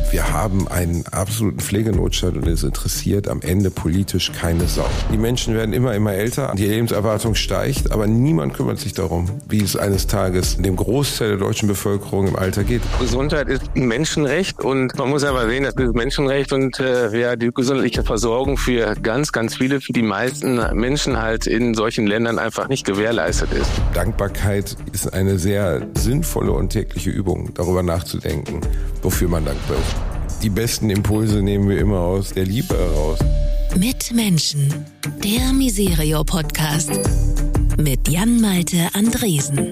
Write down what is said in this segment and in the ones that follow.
Wir haben einen absoluten Pflegenotstand und es interessiert am Ende politisch keine Sau. Die Menschen werden immer älter, die Lebenserwartung steigt, aber niemand kümmert sich darum, wie es eines Tages dem Großteil der deutschen Bevölkerung im Alter geht. Gesundheit ist ein Menschenrecht und man muss aber sehen, dass dieses Menschenrecht und die gesundheitliche Versorgung für ganz viele, für die meisten Menschen halt in solchen Ländern einfach nicht gewährleistet ist. Dankbarkeit ist eine sehr sinnvolle und tägliche Übung, darüber nachzudenken, wofür man dankbar ist. Die besten Impulse nehmen wir immer aus der Liebe heraus. Mit Menschen, der Miserio-Podcast mit Jan-Malte Andresen.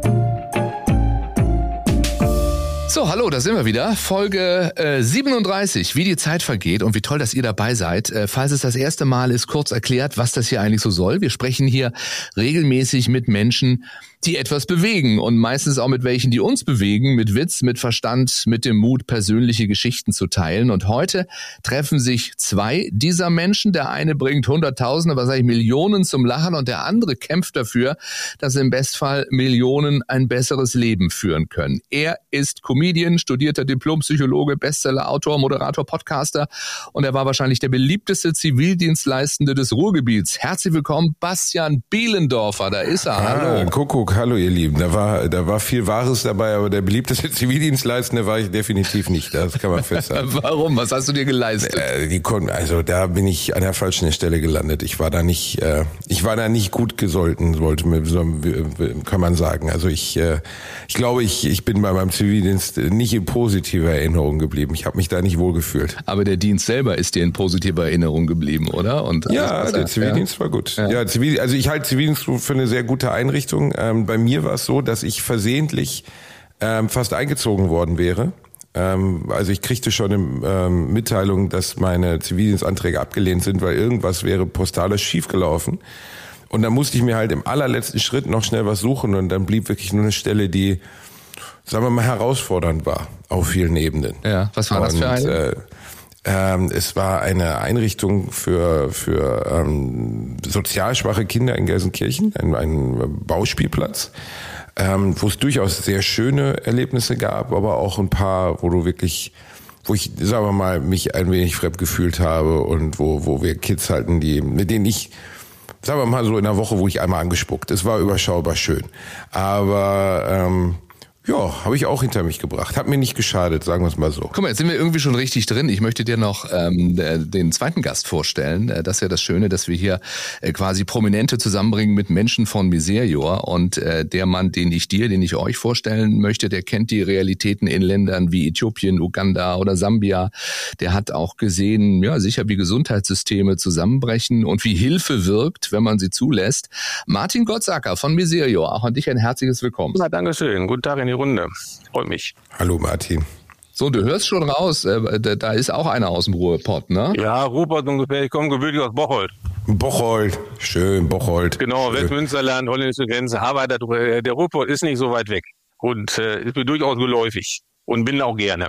So, hallo, da sind wir wieder. Folge 37, wie die Zeit vergeht und wie toll, dass ihr dabei seid. Falls es das erste Mal ist, kurz erklärt, was das hier eigentlich so soll. Wir sprechen hier regelmäßig mit Menschen, die etwas bewegen und meistens auch mit welchen, die uns bewegen, mit Witz, mit Verstand, mit dem Mut, persönliche Geschichten zu teilen. Und heute treffen sich zwei dieser Menschen. Der eine bringt Hunderttausende, was sage ich, Millionen zum Lachen und der andere kämpft dafür, dass im Bestfall Millionen ein besseres Leben führen können. Er ist Comedian, studierter Diplompsychologe, Bestseller-Autor, Moderator, Podcaster und er war wahrscheinlich der beliebteste Zivildienstleistende des Ruhrgebiets. Herzlich willkommen, Bastian Bielendorfer, da ist er. Hallo. Kuckuck, hallo ihr Lieben. Da war viel Wahres dabei, aber der beliebteste Zivildienstleistende war ich definitiv nicht. Das kann man festhalten. Warum? Was hast du dir geleistet? Da bin ich an der falschen Stelle gelandet. Ich war da nicht gut gesolten, kann man sagen. Also ich glaube, ich bin bei meinem Zivildienst nicht in positiver Erinnerung geblieben. Ich habe mich da nicht wohl gefühlt. Aber der Dienst selber ist dir in positiver Erinnerung geblieben, oder? Und ja, der Zivildienst war gut. Ja, also ich halte Zivildienst für eine sehr gute Einrichtung. Bei mir war es so, dass ich versehentlich fast eingezogen worden wäre. Also ich kriegte schon eine Mitteilung, dass meine Zivildienstanträge abgelehnt sind, weil irgendwas wäre postalisch schiefgelaufen. Und dann musste ich mir halt im allerletzten Schritt noch schnell was suchen und dann blieb wirklich nur eine Stelle, die, sagen wir mal, herausfordernd war auf vielen Ebenen. Ja, was war das für eine? Es war eine Einrichtung für sozial schwache Kinder in Gelsenkirchen, ein Bauspielplatz, wo es durchaus sehr schöne Erlebnisse gab, aber auch ein paar, wo ich, sagen wir mal, mich ein wenig fremd gefühlt habe und wo wir Kids halten, mit denen ich, sagen wir mal, so in der Woche, wo ich einmal angespuckt. Es war überschaubar schön. Aber ja, habe ich auch hinter mich gebracht. Hat mir nicht geschadet, sagen wir es mal so. Guck mal, jetzt sind wir irgendwie schon richtig drin. Ich möchte dir noch den zweiten Gast vorstellen. Das ist ja das Schöne, dass wir hier quasi Prominente zusammenbringen mit Menschen von Miserio. Und der Mann, den ich euch vorstellen möchte, der kennt die Realitäten in Ländern wie Äthiopien, Uganda oder Sambia. Der hat auch gesehen, ja sicher, wie Gesundheitssysteme zusammenbrechen und wie Hilfe wirkt, wenn man sie zulässt. Martin Gottsacker von Miserio, auch an dich ein herzliches Willkommen. Ja, Dankeschön. Guten Tag in die Runde. Freut mich. Hallo Martin. So, du hörst schon raus, da ist auch einer aus dem Ruhrpott, ne? Ja, Ruhrpott ungefähr. Ich komme gewöhnlich aus Bocholt. Bocholt, schön, Bocholt. Genau, Westmünsterland, holländische Grenze. Aber der Ruhrpott ist nicht so weit weg. Und ist mir durchaus geläufig. Und bin auch gerne.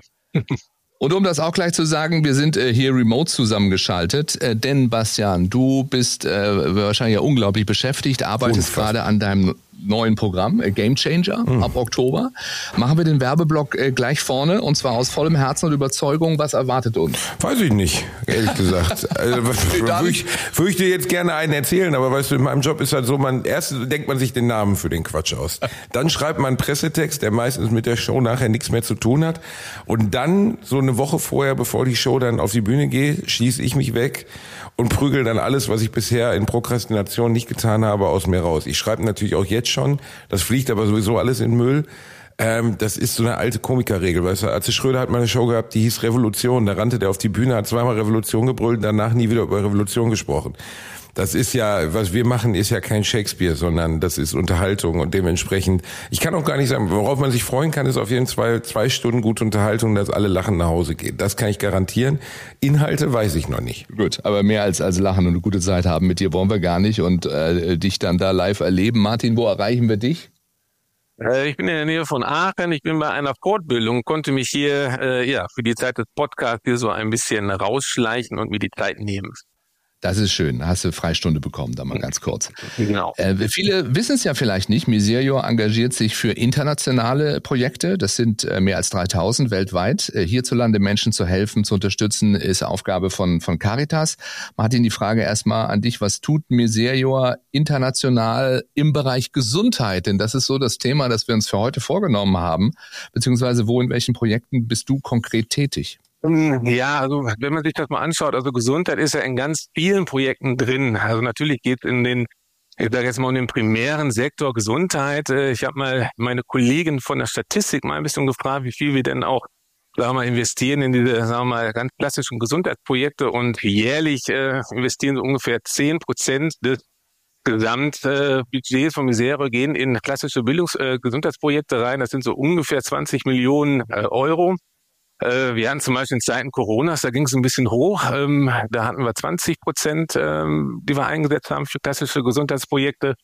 Und um das auch gleich zu sagen, wir sind hier remote zusammengeschaltet, denn Bastian, du bist wahrscheinlich ja unglaublich beschäftigt, arbeitest gerade an deinem neuen Programm, Game Changer, ab Oktober. Machen wir den Werbeblock gleich vorne und zwar aus vollem Herzen und Überzeugung. Was erwartet uns? Weiß ich nicht, ehrlich gesagt. Also, würde ich dir jetzt gerne einen erzählen, aber weißt du, in meinem Job ist halt so, erst denkt man sich den Namen für den Quatsch aus. Dann schreibt man einen Pressetext, der meistens mit der Show nachher nichts mehr zu tun hat. Und dann, so eine Woche vorher, bevor die Show dann auf die Bühne geht, schieße ich mich weg und prügel dann alles, was ich bisher in Prokrastination nicht getan habe, aus mir raus. Ich schreibe natürlich auch jetzt schon, das fliegt aber sowieso alles in Müll. Das ist so eine alte Komikerregel, weißt du, Atze Schröder hat mal eine Show gehabt, die hieß Revolution, da rannte der auf die Bühne, hat zweimal Revolution gebrüllt, danach nie wieder über Revolution gesprochen. Das ist ja, was wir machen, ist ja kein Shakespeare, sondern das ist Unterhaltung und dementsprechend, ich kann auch gar nicht sagen, worauf man sich freuen kann, ist auf jeden Fall 2 Stunden gute Unterhaltung, dass alle lachend nach Hause gehen. Das kann ich garantieren. Inhalte weiß ich noch nicht. Gut, aber mehr als lachen und eine gute Zeit haben mit dir wollen wir gar nicht und dich dann da live erleben. Martin, wo erreichen wir dich? Ich bin in der Nähe von Aachen, ich bin bei einer Fortbildung, konnte mich hier für die Zeit des Podcasts hier so ein bisschen rausschleichen und mir die Zeit nehmen. Das ist schön. Hast du Freistunde bekommen, da mal ganz kurz. Genau. Viele wissen es ja vielleicht nicht. Miserior engagiert sich für internationale Projekte. Das sind mehr als 3000 weltweit. Hierzulande Menschen zu helfen, zu unterstützen, ist Aufgabe von Caritas. Martin, die Frage erstmal an dich. Was tut Miserior international im Bereich Gesundheit? Denn das ist so das Thema, das wir uns für heute vorgenommen haben. Beziehungsweise in welchen Projekten bist du konkret tätig? Ja, also wenn man sich das mal anschaut, also Gesundheit ist ja in ganz vielen Projekten drin. Also natürlich geht es ich sage jetzt mal um den primären Sektor Gesundheit. Ich habe mal meine Kollegin von der Statistik mal ein bisschen gefragt, wie viel wir denn auch, sagen wir mal, investieren in diese, sagen wir mal, ganz klassischen Gesundheitsprojekte, und jährlich investieren so ungefähr 10% des Gesamtbudgets von Miserior gehen in klassische Gesundheitsprojekte rein. Das sind so ungefähr 20 Millionen Euro. Wir hatten zum Beispiel in Zeiten Coronas, da ging es ein bisschen hoch. Da hatten wir 20%, die wir eingesetzt haben für klassische Gesundheitsprojekte.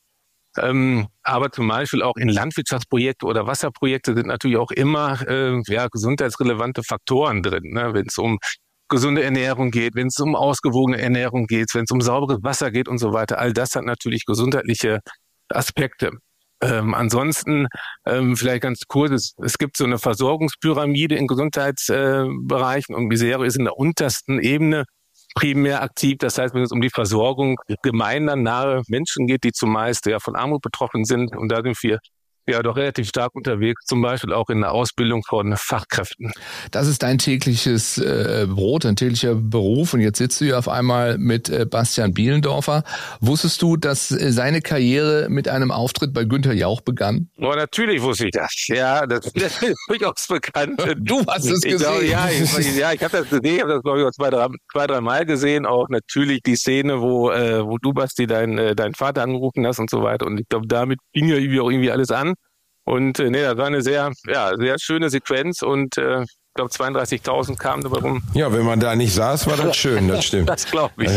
Aber zum Beispiel auch in Landwirtschaftsprojekte oder Wasserprojekte sind natürlich auch immer gesundheitsrelevante Faktoren drin, ne? Wenn es um gesunde Ernährung geht, wenn es um ausgewogene Ernährung geht, wenn es um sauberes Wasser geht und so weiter. All das hat natürlich gesundheitliche Aspekte. Ansonsten vielleicht ganz kurz, es gibt so eine Versorgungspyramide in Gesundheitsbereichen, und Miserior ist in der untersten Ebene primär aktiv. Das heißt, wenn es um die Versorgung gemeinnahe Menschen geht, die zumeist von Armut betroffen sind, und da sind wir doch relativ stark unterwegs, zum Beispiel auch in der Ausbildung von Fachkräften. Das ist dein tägliches Brot, dein täglicher Beruf, und jetzt sitzt du hier auf einmal mit Bastian Bielendorfer. Wusstest du, dass seine Karriere mit einem Auftritt bei Günther Jauch begann? Oh, natürlich wusste ich das. Ja, das ist durchaus bekannt. Du hast es gesehen? Ich habe das gesehen, ich habe das, glaube ich, auch zwei, drei Mal gesehen. Auch natürlich die Szene, wo du, Basti, deinen Vater angerufen hast und so weiter. Und ich glaube, damit fing ja irgendwie alles an. Und das war eine sehr schöne Sequenz, und ich glaube 32.000 kamen dabei rum. Ja, wenn man da nicht saß, war das schön, das stimmt. Das glaube ich.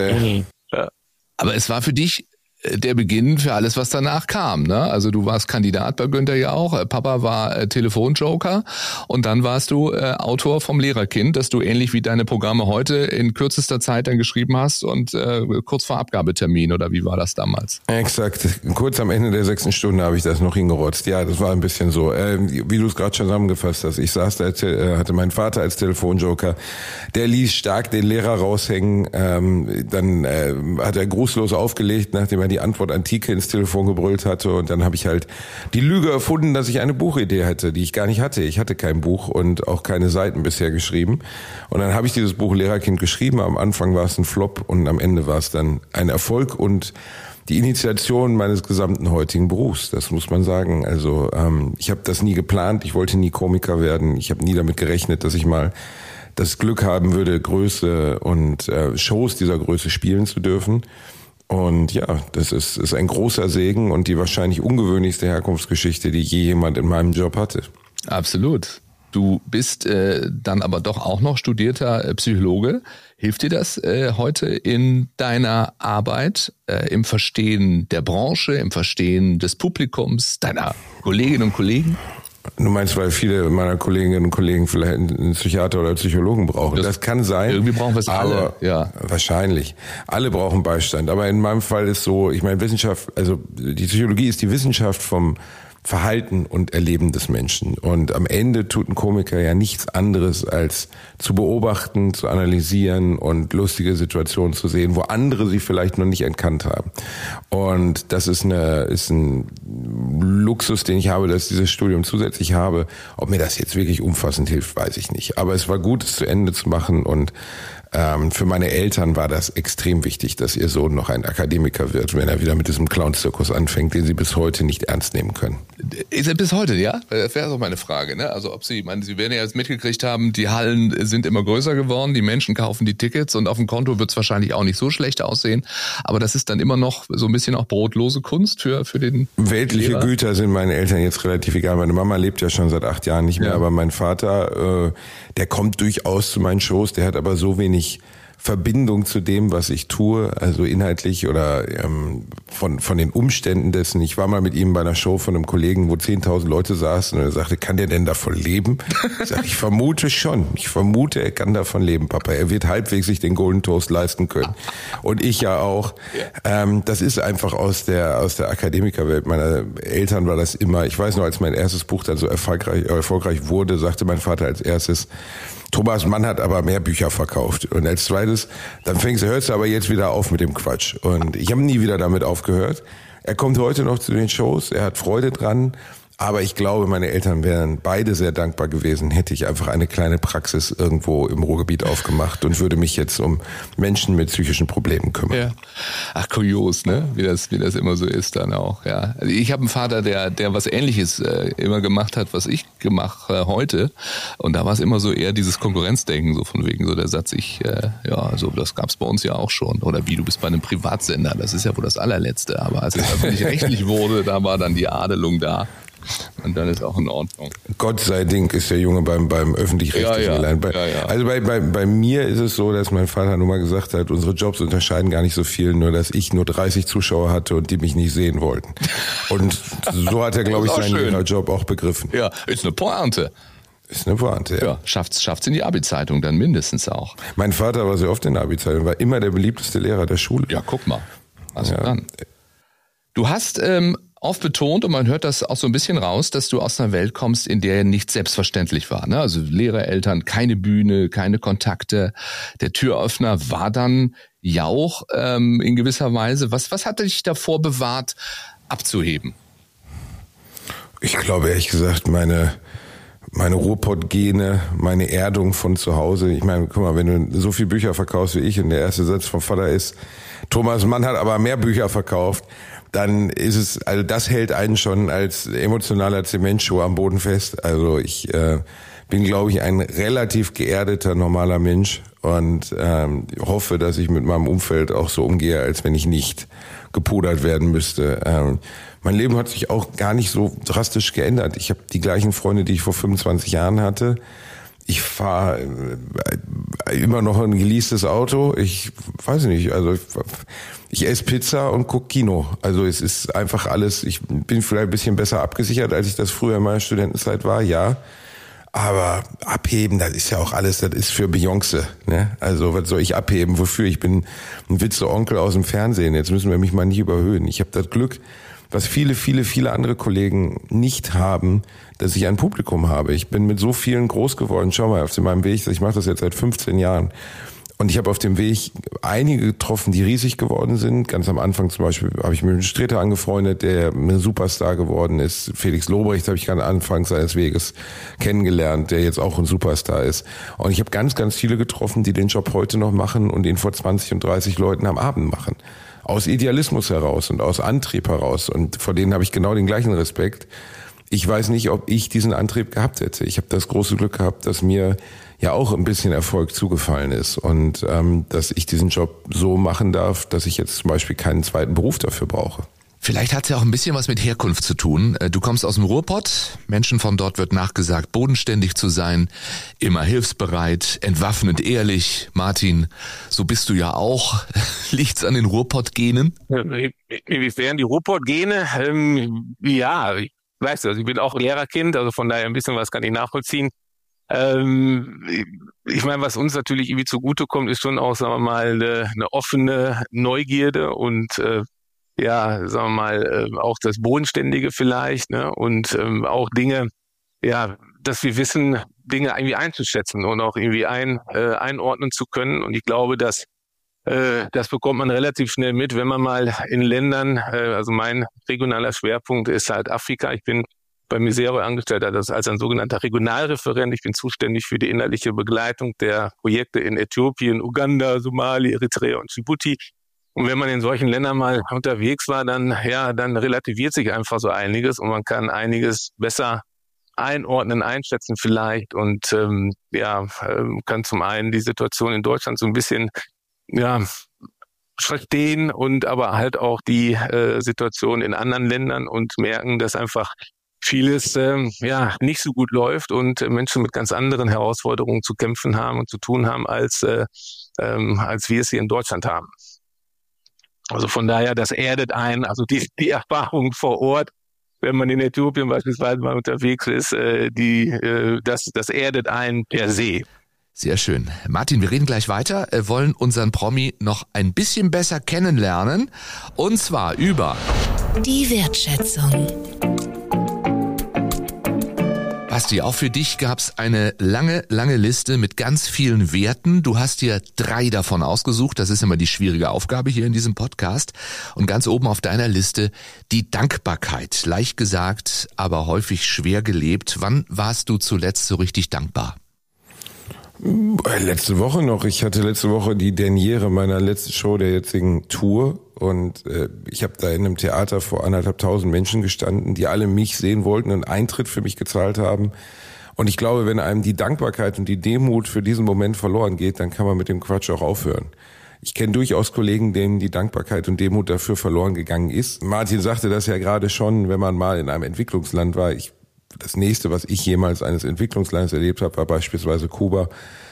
Aber es war für dich der Beginn für alles, was danach kam, ne? Also du warst Kandidat bei Günther Jauch, Papa war Telefonjoker, und dann warst du Autor vom Lehrerkind, das du ähnlich wie deine Programme heute in kürzester Zeit dann geschrieben hast und kurz vor Abgabetermin, oder wie war das damals? Exakt. Kurz am Ende der 6. Stunde habe ich das noch hingerotzt. Ja, das war ein bisschen so, wie du es gerade schon zusammengefasst hast. Ich saß da, hatte meinen Vater als Telefonjoker, der ließ stark den Lehrer raushängen, dann hat er grußlos aufgelegt, nachdem er die Antwort Antike ins Telefon gebrüllt hatte, und dann habe ich halt die Lüge erfunden, dass ich eine Buchidee hätte, die ich gar nicht hatte. Ich hatte kein Buch und auch keine Seiten bisher geschrieben, und dann habe ich dieses Buch Lehrerkind geschrieben. Am Anfang war es ein Flop und am Ende war es dann ein Erfolg und die Initiation meines gesamten heutigen Berufs, das muss man sagen. Also ich habe das nie geplant, ich wollte nie Komiker werden, ich habe nie damit gerechnet, dass ich mal das Glück haben würde, Größe und Shows dieser Größe spielen zu dürfen. Und ja, das ist ein großer Segen und die wahrscheinlich ungewöhnlichste Herkunftsgeschichte, die je jemand in meinem Job hatte. Absolut. Du bist dann aber doch auch noch studierter Psychologe. Hilft dir das heute in deiner Arbeit, im Verstehen der Branche, im Verstehen des Publikums, deiner Kolleginnen und Kollegen? Du meinst, weil viele meiner Kolleginnen und Kollegen vielleicht einen Psychiater oder Psychologen brauchen. Das kann sein. Irgendwie brauchen wir es alle. Ja. Wahrscheinlich. Alle brauchen Beistand. Aber in meinem Fall ist so, ich meine, Wissenschaft, also die Psychologie ist die Wissenschaft vom Verhalten und Erleben des Menschen. Und am Ende tut ein Komiker ja nichts anderes, als zu beobachten, zu analysieren und lustige Situationen zu sehen, wo andere sie vielleicht noch nicht erkannt haben. Und das ist ein Luxus, den ich habe, dass ich dieses Studium zusätzlich habe. Ob mir das jetzt wirklich umfassend hilft, weiß ich nicht. Aber es war gut, es zu Ende zu machen, und für meine Eltern war das extrem wichtig, dass ihr Sohn noch ein Akademiker wird, wenn er wieder mit diesem Clown-Zirkus anfängt, den sie bis heute nicht ernst nehmen können. Ist er bis heute, ja? Das wäre doch meine Frage, ne? Also ob sie werden ja jetzt mitgekriegt haben, die Hallen sind immer größer geworden, die Menschen kaufen die Tickets, und auf dem Konto wird es wahrscheinlich auch nicht so schlecht aussehen. Aber das ist dann immer noch so ein bisschen auch brotlose Kunst für den weltliche Lehrer. Güter sind meinen Eltern jetzt relativ egal. Meine Mama lebt ja schon seit 8 Jahren nicht mehr, aber mein Vater, der kommt durchaus zu meinen Shows, der hat aber so wenig Verbindung zu dem, was ich tue, also inhaltlich oder von den Umständen dessen. Ich war mal mit ihm bei einer Show von einem Kollegen, wo 10.000 Leute saßen und er sagte, kann der denn davon leben? Ich sage, ich vermute schon. Ich vermute, er kann davon leben, Papa. Er wird halbwegs sich den Golden Toast leisten können. Und ich ja auch. Das ist einfach aus der Akademikerwelt meiner Eltern war das immer. Ich weiß noch, als mein erstes Buch dann so erfolgreich wurde, sagte mein Vater als erstes, Thomas Mann hat aber mehr Bücher verkauft. Und als zweites, dann hörst du aber jetzt wieder auf mit dem Quatsch. Und ich habe nie wieder damit aufgehört. Er kommt heute noch zu den Shows, er hat Freude dran. Aber ich glaube, meine Eltern wären beide sehr dankbar gewesen, hätte ich einfach eine kleine Praxis irgendwo im Ruhrgebiet aufgemacht und würde mich jetzt um Menschen mit psychischen Problemen kümmern. Ja. Ach, kurios, ne? Wie das immer so ist dann auch, ja. Also ich habe einen Vater, der was Ähnliches immer gemacht hat, was ich gemacht heute. Und da war es immer so eher dieses Konkurrenzdenken, so von wegen so der Satz, so das gab's bei uns ja auch schon. Oder wie, du bist bei einem Privatsender, das ist ja wohl das allerletzte. Aber als es öffentlich-rechtlich wurde, da war dann die Adelung da. Und dann ist auch in Ordnung. Gott sei Dank ist der Junge beim öffentlich-rechtlichen allein. Also bei mir ist es so, dass mein Vater nur mal gesagt hat, unsere Jobs unterscheiden gar nicht so viel, nur dass ich nur 30 Zuschauer hatte und die mich nicht sehen wollten. Und so hat er, glaube ich, seinen Job auch begriffen. Ja, ist eine Pointe. Ist eine Pointe, ja. Schafft's in die Abi-Zeitung dann mindestens auch. Mein Vater war sehr oft in der Abi-Zeitung, war immer der beliebteste Lehrer der Schule. Ja, guck mal. Also dann. Du hast oft betont, und man hört das auch so ein bisschen raus, dass du aus einer Welt kommst, in der nicht selbstverständlich war. Ne? Also Lehrer, Eltern, keine Bühne, keine Kontakte. Der Türöffner war dann Jauch in gewisser Weise. Was hat dich davor bewahrt, abzuheben? Ich glaube, ehrlich gesagt, meine Ruhrpott-Gene, meine Erdung von zu Hause. Ich meine, guck mal, wenn du so viele Bücher verkaufst wie ich und der erste Satz vom Vater ist, Thomas Mann hat aber mehr Bücher verkauft, dann ist es, also das hält einen schon als emotionaler Zementschuh am Boden fest. Also ich bin, glaube ich, ein relativ geerdeter, normaler Mensch und hoffe, dass ich mit meinem Umfeld auch so umgehe, als wenn ich nicht gepudert werden müsste. Mein Leben hat sich auch gar nicht so drastisch geändert. Ich habe die gleichen Freunde, die ich vor 25 Jahren hatte. Ich fahre immer noch ein geleastes Auto. Ich weiß nicht, also ich esse Pizza und gucke Kino. Also es ist einfach alles, ich bin vielleicht ein bisschen besser abgesichert, als ich das früher in meiner Studentenzeit war, ja. Aber abheben, das ist ja auch alles, das ist für Beyoncé, ne? Also was soll ich abheben? Wofür? Ich bin ein Witze-Onkel aus dem Fernsehen. Jetzt müssen wir mich mal nicht überhöhen. Ich habe das Glück, was viele andere Kollegen nicht haben, dass ich ein Publikum habe. Ich bin mit so vielen groß geworden. Schau mal, auf meinem Weg, ich mache das jetzt seit 15 Jahren. Und ich habe auf dem Weg einige getroffen, die riesig geworden sind. Ganz am Anfang zum Beispiel habe ich mit einem Streter angefreundet, der ein Superstar geworden ist. Felix Lobrecht habe ich ganz Anfang seines Weges kennengelernt, der jetzt auch ein Superstar ist. Und ich habe ganz viele getroffen, die den Job heute noch machen und ihn vor 20 und 30 Leuten am Abend machen. Aus Idealismus heraus und aus Antrieb heraus. Und vor denen habe ich genau den gleichen Respekt. Ich weiß nicht, ob ich diesen Antrieb gehabt hätte. Ich habe das große Glück gehabt, dass mir ja auch ein bisschen Erfolg zugefallen ist und dass ich diesen Job so machen darf, dass ich jetzt zum Beispiel keinen zweiten Beruf dafür brauche. Vielleicht hat es ja auch ein bisschen was mit Herkunft zu tun. Du kommst aus dem Ruhrpott, Menschen von dort wird nachgesagt, bodenständig zu sein, immer hilfsbereit, entwaffnend ehrlich. Martin, so bist du ja auch. Liegt's an den Ruhrpott-Genen? Inwiefern die Ruhrpott-Gene? Ja, ich weiß, also ich bin auch Lehrerkind, also von daher ein bisschen was kann ich nachvollziehen. Ich meine, was uns natürlich irgendwie zugutekommt, ist schon auch, sagen wir mal, eine offene Neugierde und ja, sagen wir mal, auch das Bodenständige vielleicht, ne? Und auch Dinge, ja, dass wir wissen, Dinge irgendwie einzuschätzen und auch irgendwie einordnen zu können. Und ich glaube, dass das bekommt man relativ schnell mit, wenn man mal in Ländern, also mein regionaler Schwerpunkt ist halt Afrika. Ich bin bei Miserio angestellt, als ein sogenannter Regionalreferent. Ich bin zuständig für die inhaltliche Begleitung der Projekte in Äthiopien, Uganda, Somalia, Eritrea und Djibouti. Und wenn man in solchen Ländern mal unterwegs war, dann relativiert sich einfach so einiges und man kann einiges besser einordnen, einschätzen vielleicht und kann zum einen die Situation in Deutschland so ein bisschen verstehen und aber halt auch die Situation in anderen Ländern und merken, dass einfach vieles nicht so gut läuft und Menschen mit ganz anderen Herausforderungen zu kämpfen haben und zu tun haben, als wir es hier in Deutschland haben. Also von daher, das erdet einen, also die Erfahrung vor Ort, wenn man in Äthiopien beispielsweise mal unterwegs ist, das erdet einen per se. Sehr schön. Martin, wir reden gleich weiter, wollen unseren Promi noch ein bisschen besser kennenlernen, und zwar über die Wertschätzung. Basti, auch für dich gab's eine lange Liste mit ganz vielen Werten. Du hast dir 3 davon ausgesucht. Das ist immer die schwierige Aufgabe hier in diesem Podcast. Und ganz oben auf deiner Liste die Dankbarkeit. Leicht gesagt, aber häufig schwer gelebt. Wann warst du zuletzt so richtig dankbar? Letzte Woche noch. Ich hatte letzte Woche die Derniere meiner letzten Show der jetzigen Tour und ich habe da in einem Theater vor 1.500 Menschen gestanden, die alle mich sehen wollten und Eintritt für mich gezahlt haben. Und ich glaube, wenn einem die Dankbarkeit und die Demut für diesen Moment verloren geht, dann kann man mit dem Quatsch auch aufhören. Ich kenne durchaus Kollegen, denen die Dankbarkeit und Demut dafür verloren gegangen ist. Martin sagte das ja gerade schon, wenn man mal in einem Entwicklungsland war. Das nächste, was ich jemals eines Entwicklungslandes erlebt habe, war beispielsweise Kuba.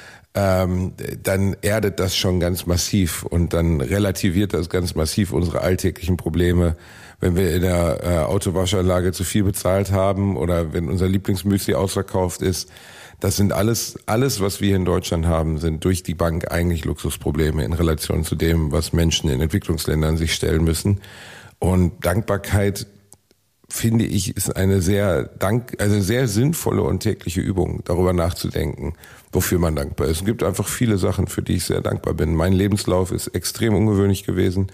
Dann erdet das schon ganz massiv und dann relativiert das ganz massiv unsere alltäglichen Probleme, wenn wir in der Autowaschanlage zu viel bezahlt haben oder wenn unser Lieblingsmüsli ausverkauft ist. Das sind alles, was wir in Deutschland haben, sind durch die Bank eigentlich Luxusprobleme in Relation zu dem, was Menschen in Entwicklungsländern sich stellen müssen. Und Dankbarkeit, finde ich, ist eine sehr sinnvolle und tägliche Übung, darüber nachzudenken, wofür man dankbar ist. Es gibt einfach viele Sachen, für die ich sehr dankbar bin. Mein Lebenslauf ist extrem ungewöhnlich gewesen.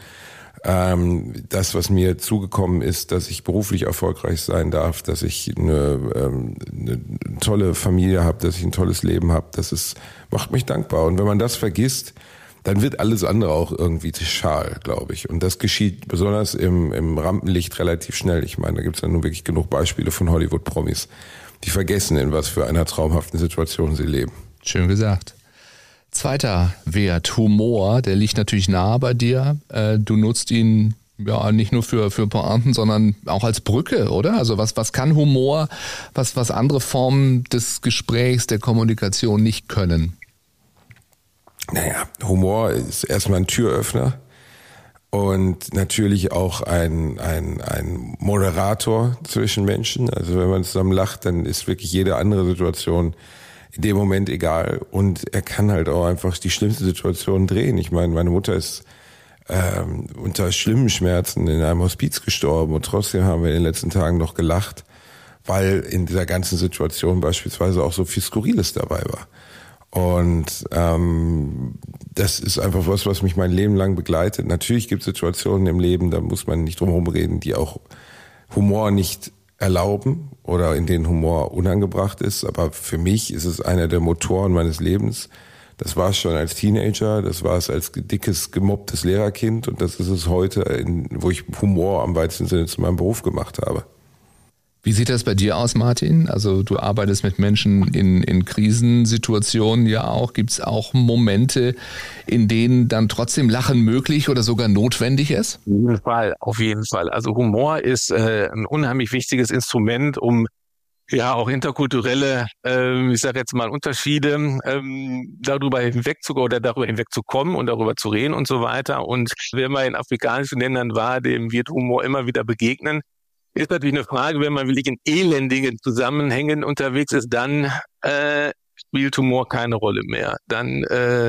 Das, was mir zugekommen ist, dass ich beruflich erfolgreich sein darf, dass ich eine tolle Familie habe, dass ich ein tolles Leben habe, macht mich dankbar. Und wenn man das vergisst, dann wird alles andere auch irgendwie schal, glaube ich. Und das geschieht besonders im Rampenlicht relativ schnell. Ich meine, da gibt es ja nun wirklich genug Beispiele von Hollywood-Promis, die vergessen, in was für einer traumhaften Situation sie leben. Schön gesagt. Zweiter Wert, Humor, der liegt natürlich nah bei dir. Du nutzt ihn ja nicht nur für Pointen, sondern auch als Brücke, oder? Also was kann Humor, was andere Formen des Gesprächs, der Kommunikation nicht können? Naja, Humor ist erstmal ein Türöffner und natürlich auch ein Moderator zwischen Menschen. Also wenn man zusammen lacht, dann ist wirklich jede andere Situation in dem Moment egal. Und er kann halt auch einfach die schlimmste Situation drehen. Ich meine, meine Mutter ist unter schlimmen Schmerzen in einem Hospiz gestorben und trotzdem haben wir in den letzten Tagen noch gelacht, weil in dieser ganzen Situation beispielsweise auch so viel Skurriles dabei war. Und das ist einfach was mich mein Leben lang begleitet. Natürlich gibt es Situationen im Leben, da muss man nicht drum herum reden, die auch Humor nicht erlauben oder in denen Humor unangebracht ist. Aber für mich ist es einer der Motoren meines Lebens. Das war es schon als Teenager, das war es als dickes, gemobbtes Lehrerkind und das ist es heute, wo ich Humor am weitesten Sinne zu meinem Beruf gemacht habe. Wie sieht das bei dir aus, Martin? Also du arbeitest mit Menschen in Krisensituationen ja auch. Gibt es auch Momente, in denen dann trotzdem Lachen möglich oder sogar notwendig ist? Auf jeden Fall. Also Humor ist ein unheimlich wichtiges Instrument, um ja auch interkulturelle, ich sage jetzt mal Unterschiede darüber hinwegzukommen und darüber zu reden und so weiter. Und wenn man in afrikanischen Ländern war, dem wird Humor immer wieder begegnen. Ist natürlich eine Frage, wenn man wirklich in elendigen Zusammenhängen unterwegs ist, dann spielt Humor keine Rolle mehr. Dann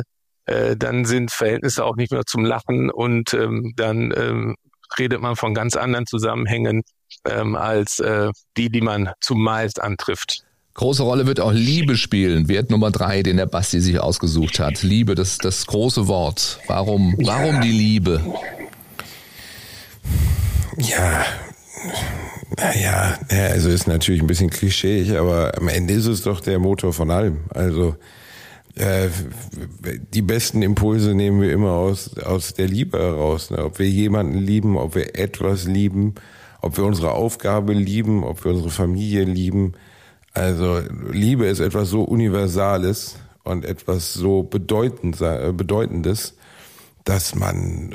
sind Verhältnisse auch nicht mehr zum Lachen und dann redet man von ganz anderen Zusammenhängen als die man zumeist antrifft. Große Rolle wird auch Liebe spielen. Wert Nummer 3, den der Basti sich ausgesucht hat. Liebe, das große Wort. Warum die Liebe? Ja, naja, also ist natürlich ein bisschen klischeeig, aber am Ende ist es doch der Motor von allem. Also die besten Impulse nehmen wir immer aus der Liebe heraus. Ne? Ob wir jemanden lieben, ob wir etwas lieben, ob wir unsere Aufgabe lieben, ob wir unsere Familie lieben. Also Liebe ist etwas so Universales und etwas so Bedeutendes, dass man,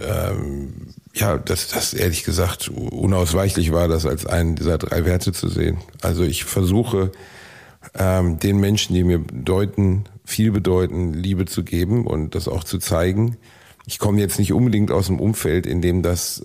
dass das ehrlich gesagt unausweichlich war, das als einen dieser 3 Werte zu sehen. Also ich versuche, den Menschen, die mir viel bedeuten, Liebe zu geben und das auch zu zeigen. Ich komme jetzt nicht unbedingt aus dem Umfeld, in dem das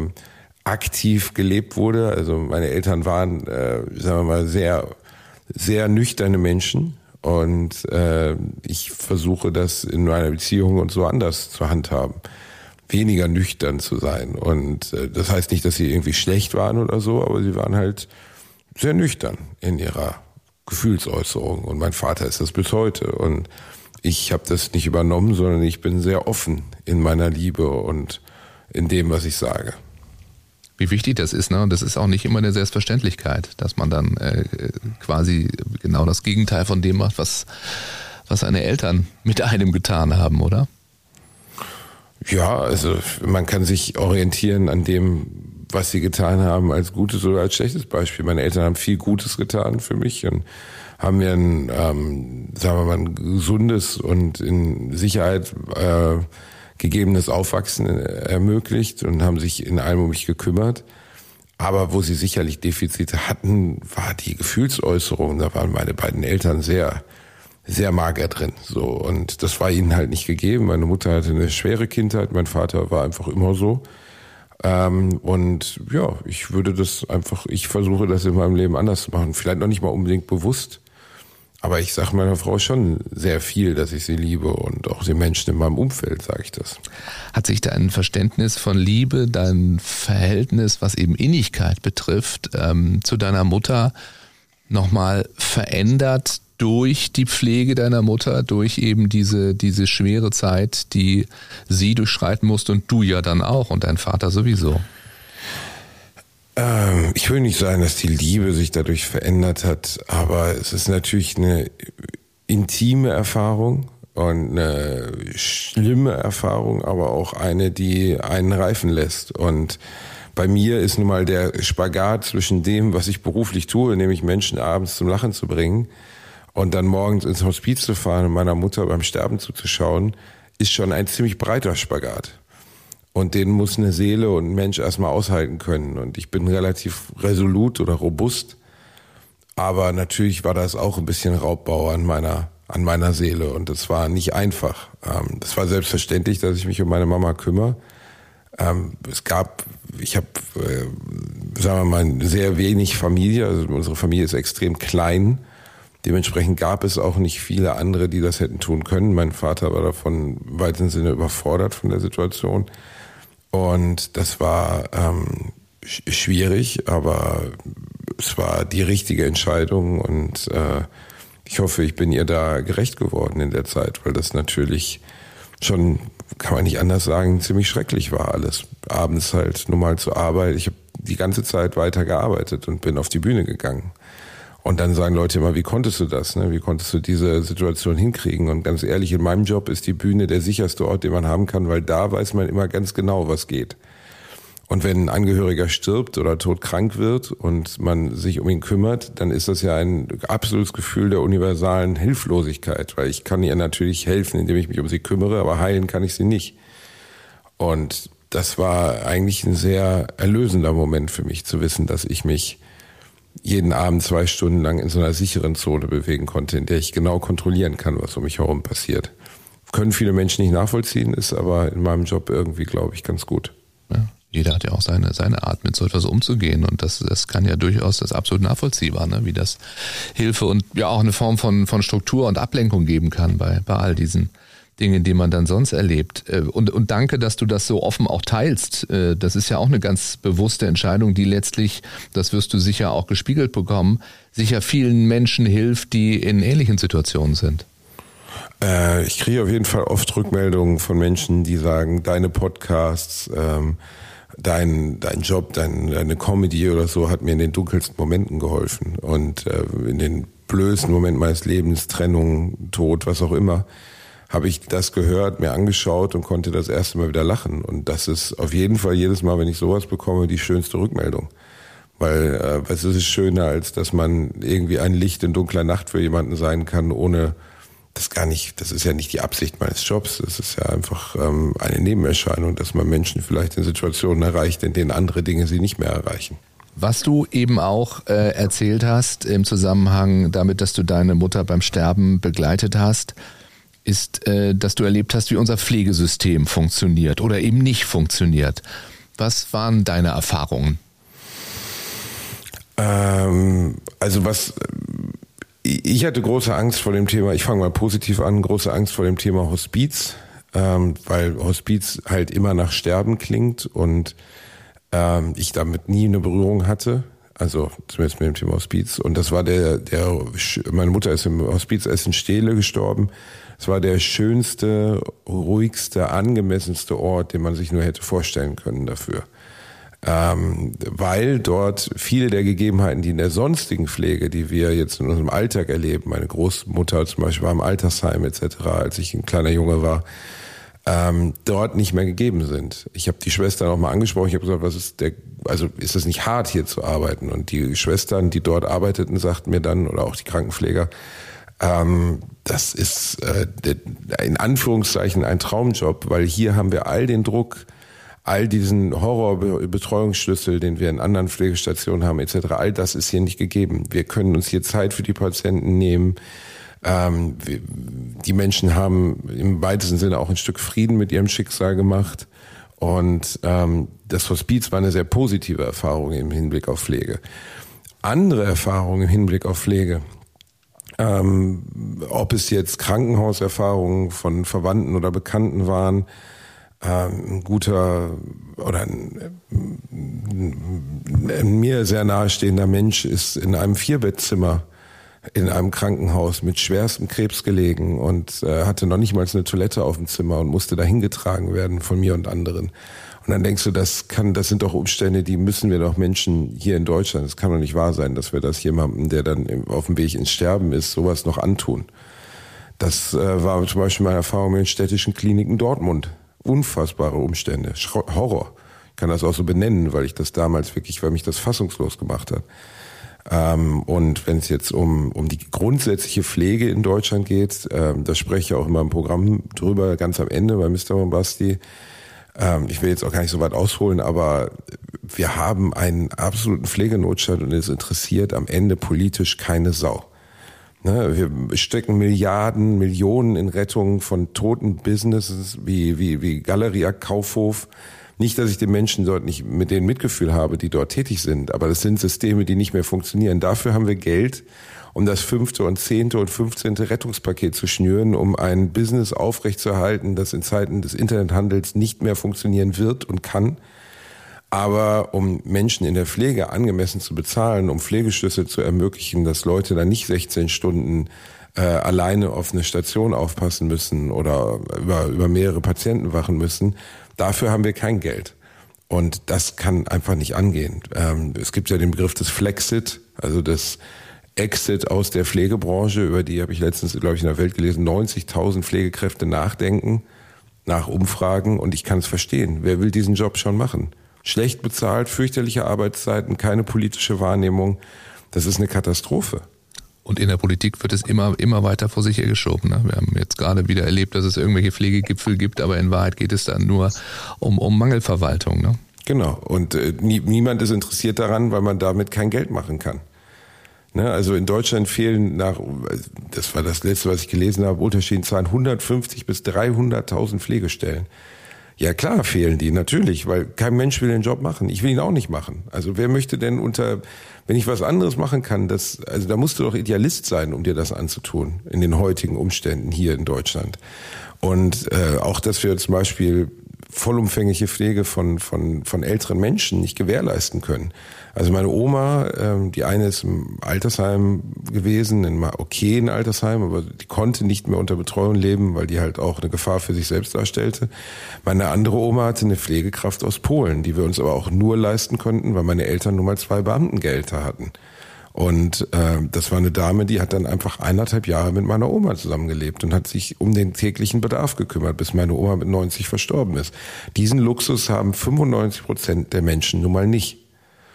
aktiv gelebt wurde. Also meine Eltern waren, sagen wir mal, sehr, sehr nüchterne Menschen. Und ich versuche das in meiner Beziehung und so anders zu handhaben. Weniger nüchtern zu sein. Und das heißt nicht, dass sie irgendwie schlecht waren oder so, aber sie waren halt sehr nüchtern in ihrer Gefühlsäußerung. Und mein Vater ist das bis heute. Und ich habe das nicht übernommen, sondern ich bin sehr offen in meiner Liebe und in dem, was ich sage. Wie wichtig das ist, ne? Und das ist auch nicht immer eine Selbstverständlichkeit, dass man dann quasi genau das Gegenteil von dem macht, was seine Eltern mit einem getan haben, oder? Ja, also man kann sich orientieren an dem, was sie getan haben, als gutes oder als schlechtes Beispiel. Meine Eltern haben viel Gutes getan für mich und haben mir sagen wir mal, ein gesundes und in Sicherheit gegebenes Aufwachsen ermöglicht und haben sich in allem um mich gekümmert. Aber wo sie sicherlich Defizite hatten, war die Gefühlsäußerung. Da waren meine beiden Eltern sehr, sehr mager drin. So, und das war ihnen halt nicht gegeben. Meine Mutter hatte eine schwere Kindheit, mein Vater war einfach immer so. Und ja, ich versuche das in meinem Leben anders zu machen. Vielleicht noch nicht mal unbedingt bewusst. Aber ich sage meiner Frau schon sehr viel, dass ich sie liebe und auch den Menschen in meinem Umfeld sage ich das. Hat sich dein Verständnis von Liebe, dein Verhältnis, was eben Innigkeit betrifft, zu deiner Mutter nochmal verändert durch die Pflege deiner Mutter, durch eben diese schwere Zeit, die sie durchschreiten musste und du ja dann auch und dein Vater sowieso? Ich will nicht sagen, dass die Liebe sich dadurch verändert hat, aber es ist natürlich eine intime Erfahrung und eine schlimme Erfahrung, aber auch eine, die einen reifen lässt. Und bei mir ist nun mal der Spagat zwischen dem, was ich beruflich tue, nämlich Menschen abends zum Lachen zu bringen und dann morgens ins Hospiz zu fahren und meiner Mutter beim Sterben zuzuschauen, ist schon ein ziemlich breiter Spagat. Und den muss eine Seele und ein Mensch erstmal aushalten können. Und ich bin relativ resolut oder robust. Aber natürlich war das auch ein bisschen Raubbau an meiner Seele. Und das war nicht einfach. Das war selbstverständlich, dass ich mich um meine Mama kümmere. Ich habe, sagen wir mal, sehr wenig Familie. Also unsere Familie ist extrem klein. Dementsprechend gab es auch nicht viele andere, die das hätten tun können. Mein Vater war davon im weitesten Sinne überfordert von der Situation. Und das war schwierig, aber es war die richtige Entscheidung und ich hoffe, ich bin ihr da gerecht geworden in der Zeit, weil das natürlich schon, kann man nicht anders sagen, ziemlich schrecklich war alles. Abends halt normal zur Arbeit. Ich habe die ganze Zeit weiter gearbeitet und bin auf die Bühne gegangen. Und dann sagen Leute immer, wie konntest du das? Ne? Wie konntest du diese Situation hinkriegen? Und ganz ehrlich, in meinem Job ist die Bühne der sicherste Ort, den man haben kann, weil da weiß man immer ganz genau, was geht. Und wenn ein Angehöriger stirbt oder todkrank wird und man sich um ihn kümmert, dann ist das ja ein absolutes Gefühl der universalen Hilflosigkeit, weil ich kann ihr natürlich helfen, indem ich mich um sie kümmere, aber heilen kann ich sie nicht. Und das war eigentlich ein sehr erlösender Moment für mich, zu wissen, dass ich mich jeden Abend 2 Stunden lang in so einer sicheren Zone bewegen konnte, in der ich genau kontrollieren kann, was um mich herum passiert. Können viele Menschen nicht nachvollziehen, ist aber in meinem Job irgendwie, glaube ich, ganz gut. Ja, jeder hat ja auch seine Art, mit so etwas umzugehen und das kann ja durchaus das absolut nachvollziehbar, ne? Wie das Hilfe und ja auch eine Form von Struktur und Ablenkung geben kann bei all diesen Dinge, die man dann sonst erlebt. Und danke, dass du das so offen auch teilst. Das ist ja auch eine ganz bewusste Entscheidung, die letztlich, das wirst du sicher auch gespiegelt bekommen, sicher vielen Menschen hilft, die in ähnlichen Situationen sind. Ich kriege auf jeden Fall oft Rückmeldungen von Menschen, die sagen, deine Podcasts, dein Job, deine Comedy oder so hat mir in den dunkelsten Momenten geholfen. Und in den blödsten Momenten meines Lebens, Trennung, Tod, was auch immer, habe ich das gehört, mir angeschaut und konnte das erste Mal wieder lachen. Und das ist auf jeden Fall jedes Mal, wenn ich sowas bekomme, die schönste Rückmeldung. Weil was ist schöner, als dass man irgendwie ein Licht in dunkler Nacht für jemanden sein kann, ohne das ist ja nicht die Absicht meines Jobs. Das ist ja einfach eine Nebenerscheinung, dass man Menschen vielleicht in Situationen erreicht, in denen andere Dinge sie nicht mehr erreichen. Was du eben auch erzählt hast im Zusammenhang damit, dass du deine Mutter beim Sterben begleitet hast, ist, dass du erlebt hast, wie unser Pflegesystem funktioniert oder eben nicht funktioniert. Was waren deine Erfahrungen? Ich hatte große Angst vor dem Thema, ich fange mal positiv an, große Angst vor dem Thema Hospiz, weil Hospiz halt immer nach Sterben klingt und ich damit nie eine Berührung hatte, also zumindest mit dem Thema Hospiz. Und das war meine Mutter ist im Hospiz Essen-Stehle gestorben. Es war der schönste, ruhigste, angemessenste Ort, den man sich nur hätte vorstellen können dafür. Weil dort viele der Gegebenheiten, die in der sonstigen Pflege, die wir jetzt in unserem Alltag erleben, meine Großmutter zum Beispiel war im Altersheim etc., als ich ein kleiner Junge war, dort nicht mehr gegeben sind. Ich habe die Schwestern auch mal angesprochen, ich habe gesagt, ist das nicht hart, hier zu arbeiten? Und die Schwestern, die dort arbeiteten, sagten mir dann, oder auch die Krankenpfleger, das ist in Anführungszeichen ein Traumjob, weil hier haben wir all den Druck, all diesen Horrorbetreuungsschlüssel, den wir in anderen Pflegestationen haben etc., all das ist hier nicht gegeben. Wir können uns hier Zeit für die Patienten nehmen. Die Menschen haben im weitesten Sinne auch ein Stück Frieden mit ihrem Schicksal gemacht. Und das Hospiz war eine sehr positive Erfahrung im Hinblick auf Pflege. Andere Erfahrungen im Hinblick auf Pflege, ob es jetzt Krankenhauserfahrungen von Verwandten oder Bekannten waren, ein guter oder ein mir sehr nahestehender Mensch ist in einem 4-Bettzimmer in einem Krankenhaus mit schwerstem Krebs gelegen und hatte noch nicht mal eine Toilette auf dem Zimmer und musste dahin getragen werden von mir und anderen. Und dann denkst du, das sind doch Umstände, die müssen wir doch Menschen hier in Deutschland, das kann doch nicht wahr sein, dass wir das jemandem, der dann auf dem Weg ins Sterben ist, sowas noch antun. Das war zum Beispiel meine Erfahrung mit den städtischen Kliniken Dortmund. Unfassbare Umstände, Horror. Ich kann das auch so benennen, weil mich das fassungslos gemacht hat. Und wenn es jetzt um die grundsätzliche Pflege in Deutschland geht, da spreche ich auch immer im Programm drüber, ganz am Ende bei Mr. Bombasti. Ich will jetzt auch gar nicht so weit ausholen, aber wir haben einen absoluten Pflegenotstand und es interessiert am Ende politisch keine Sau. Wir stecken Milliarden, Millionen in Rettung von toten Businesses wie Galeria, Kaufhof. Nicht, dass ich den Menschen dort nicht mit denen Mitgefühl habe, die dort tätig sind, aber das sind Systeme, die nicht mehr funktionieren. Dafür haben wir Geld, um das 5. und 10. und 15. Rettungspaket zu schnüren, um ein Business aufrechtzuerhalten, das in Zeiten des Internethandels nicht mehr funktionieren wird und kann. Aber um Menschen in der Pflege angemessen zu bezahlen, um Pflegeschlüssel zu ermöglichen, dass Leute dann nicht 16 Stunden alleine auf eine Station aufpassen müssen oder über mehrere Patienten wachen müssen, dafür haben wir kein Geld. Und das kann einfach nicht angehen. Es gibt ja den Begriff des Flexit, also das Exit aus der Pflegebranche, über die habe ich letztens, glaube ich, in der Welt gelesen, 90.000 Pflegekräfte nachdenken, nach Umfragen, und ich kann es verstehen. Wer will diesen Job schon machen? Schlecht bezahlt, fürchterliche Arbeitszeiten, keine politische Wahrnehmung. Das ist eine Katastrophe. Und in der Politik wird es immer weiter vor sich hergeschoben. Ne? Wir haben jetzt gerade wieder erlebt, dass es irgendwelche Pflegegipfel gibt, aber in Wahrheit geht es dann nur um Mangelverwaltung. Ne? Genau. Und niemand ist interessiert daran, weil man damit kein Geld machen kann. Ne? Also in Deutschland fehlen das war das Letzte, was ich gelesen habe, unterschiedlichen Zahlen, 150 bis 300.000 Pflegestellen. Ja klar fehlen die, natürlich, weil kein Mensch will den Job machen. Ich will ihn auch nicht machen. Also wer möchte denn wenn ich was anderes machen kann, da musst du doch Idealist sein, um dir das anzutun, in den heutigen Umständen hier in Deutschland. Und auch, dass wir zum Beispiel vollumfängliche Pflege von älteren Menschen nicht gewährleisten können. Also meine Oma, die eine ist im Altersheim gewesen, in einem okayen Altersheim, aber die konnte nicht mehr unter Betreuung leben, weil die halt auch eine Gefahr für sich selbst darstellte. Meine andere Oma hatte eine Pflegekraft aus Polen, die wir uns aber auch nur leisten konnten, weil meine Eltern nun mal 2 Beamtengehälter hatten. Und das war eine Dame, die hat dann einfach 1,5 Jahre mit meiner Oma zusammengelebt und hat sich um den täglichen Bedarf gekümmert, bis meine Oma mit 90 verstorben ist. Diesen Luxus haben 95% der Menschen nun mal nicht.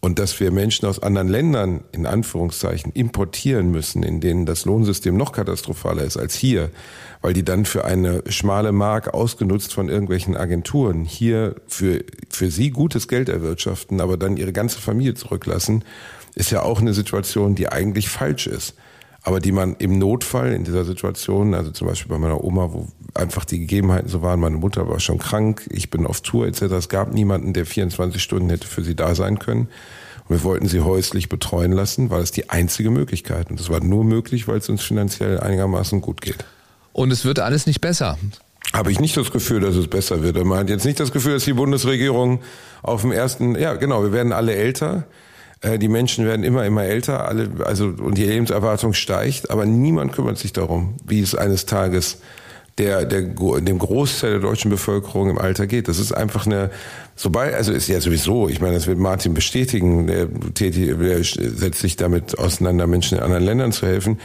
und dass wir Menschen aus anderen Ländern, in Anführungszeichen, importieren müssen, in denen das Lohnsystem noch katastrophaler ist als hier, weil die dann für eine schmale Mark ausgenutzt von irgendwelchen Agenturen hier für sie gutes Geld erwirtschaften, aber dann ihre ganze Familie zurücklassen, ist ja auch eine Situation, die eigentlich falsch ist. Aber die man im Notfall in dieser Situation, also zum Beispiel bei meiner Oma, wo einfach die Gegebenheiten so waren, meine Mutter war schon krank, ich bin auf Tour etc., es gab niemanden, der 24 Stunden hätte für sie da sein können. Und wir wollten sie häuslich betreuen lassen, weil es die einzige Möglichkeit. Und das war nur möglich, weil es uns finanziell einigermaßen gut geht. Und es wird alles nicht besser. Habe ich nicht das Gefühl, dass es besser wird. Man hat jetzt nicht das Gefühl, dass die Bundesregierung auf dem ersten, ja genau, wir werden alle älter. Die Menschen werden immer älter, und die Lebenserwartung steigt, aber niemand kümmert sich darum, wie es eines Tages dem Großteil der deutschen Bevölkerung im Alter geht. Das ist einfach ist ja sowieso, ich meine, das wird Martin bestätigen, der setzt sich damit auseinander, Menschen in anderen Ländern zu helfen.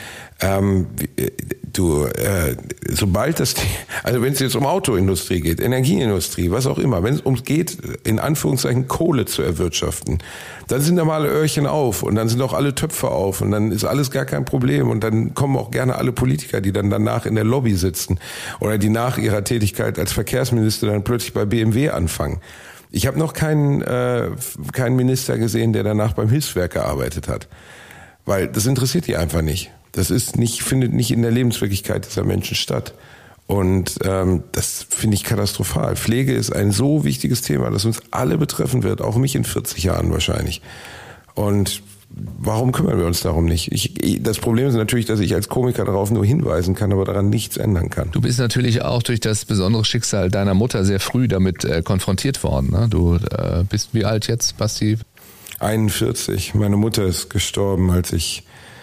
Sobald wenn es jetzt um Autoindustrie geht, Energieindustrie, was auch immer, wenn es ums geht, in Anführungszeichen Kohle zu erwirtschaften, dann sind da mal alle Öhrchen auf und dann sind auch alle Töpfe auf und dann ist alles gar kein Problem und dann kommen auch gerne alle Politiker, die dann danach in der Lobby sitzen oder die nach ihrer Tätigkeit als Verkehrsminister dann plötzlich bei BMW anfangen. Ich habe noch keinen Minister gesehen, der danach beim Hilfswerk gearbeitet hat, weil das interessiert die einfach nicht. Das findet nicht in der Lebenswirklichkeit dieser Menschen statt. Und das finde ich katastrophal. Pflege ist ein so wichtiges Thema, das uns alle betreffen wird, auch mich in 40 Jahren wahrscheinlich. Und warum kümmern wir uns darum nicht? Das Problem ist natürlich, dass ich als Komiker darauf nur hinweisen kann, aber daran nichts ändern kann. Du bist natürlich auch durch das besondere Schicksal deiner Mutter sehr früh damit konfrontiert worden. Ne? Du bist wie alt jetzt, Basti? 41. Meine Mutter ist gestorben, als ich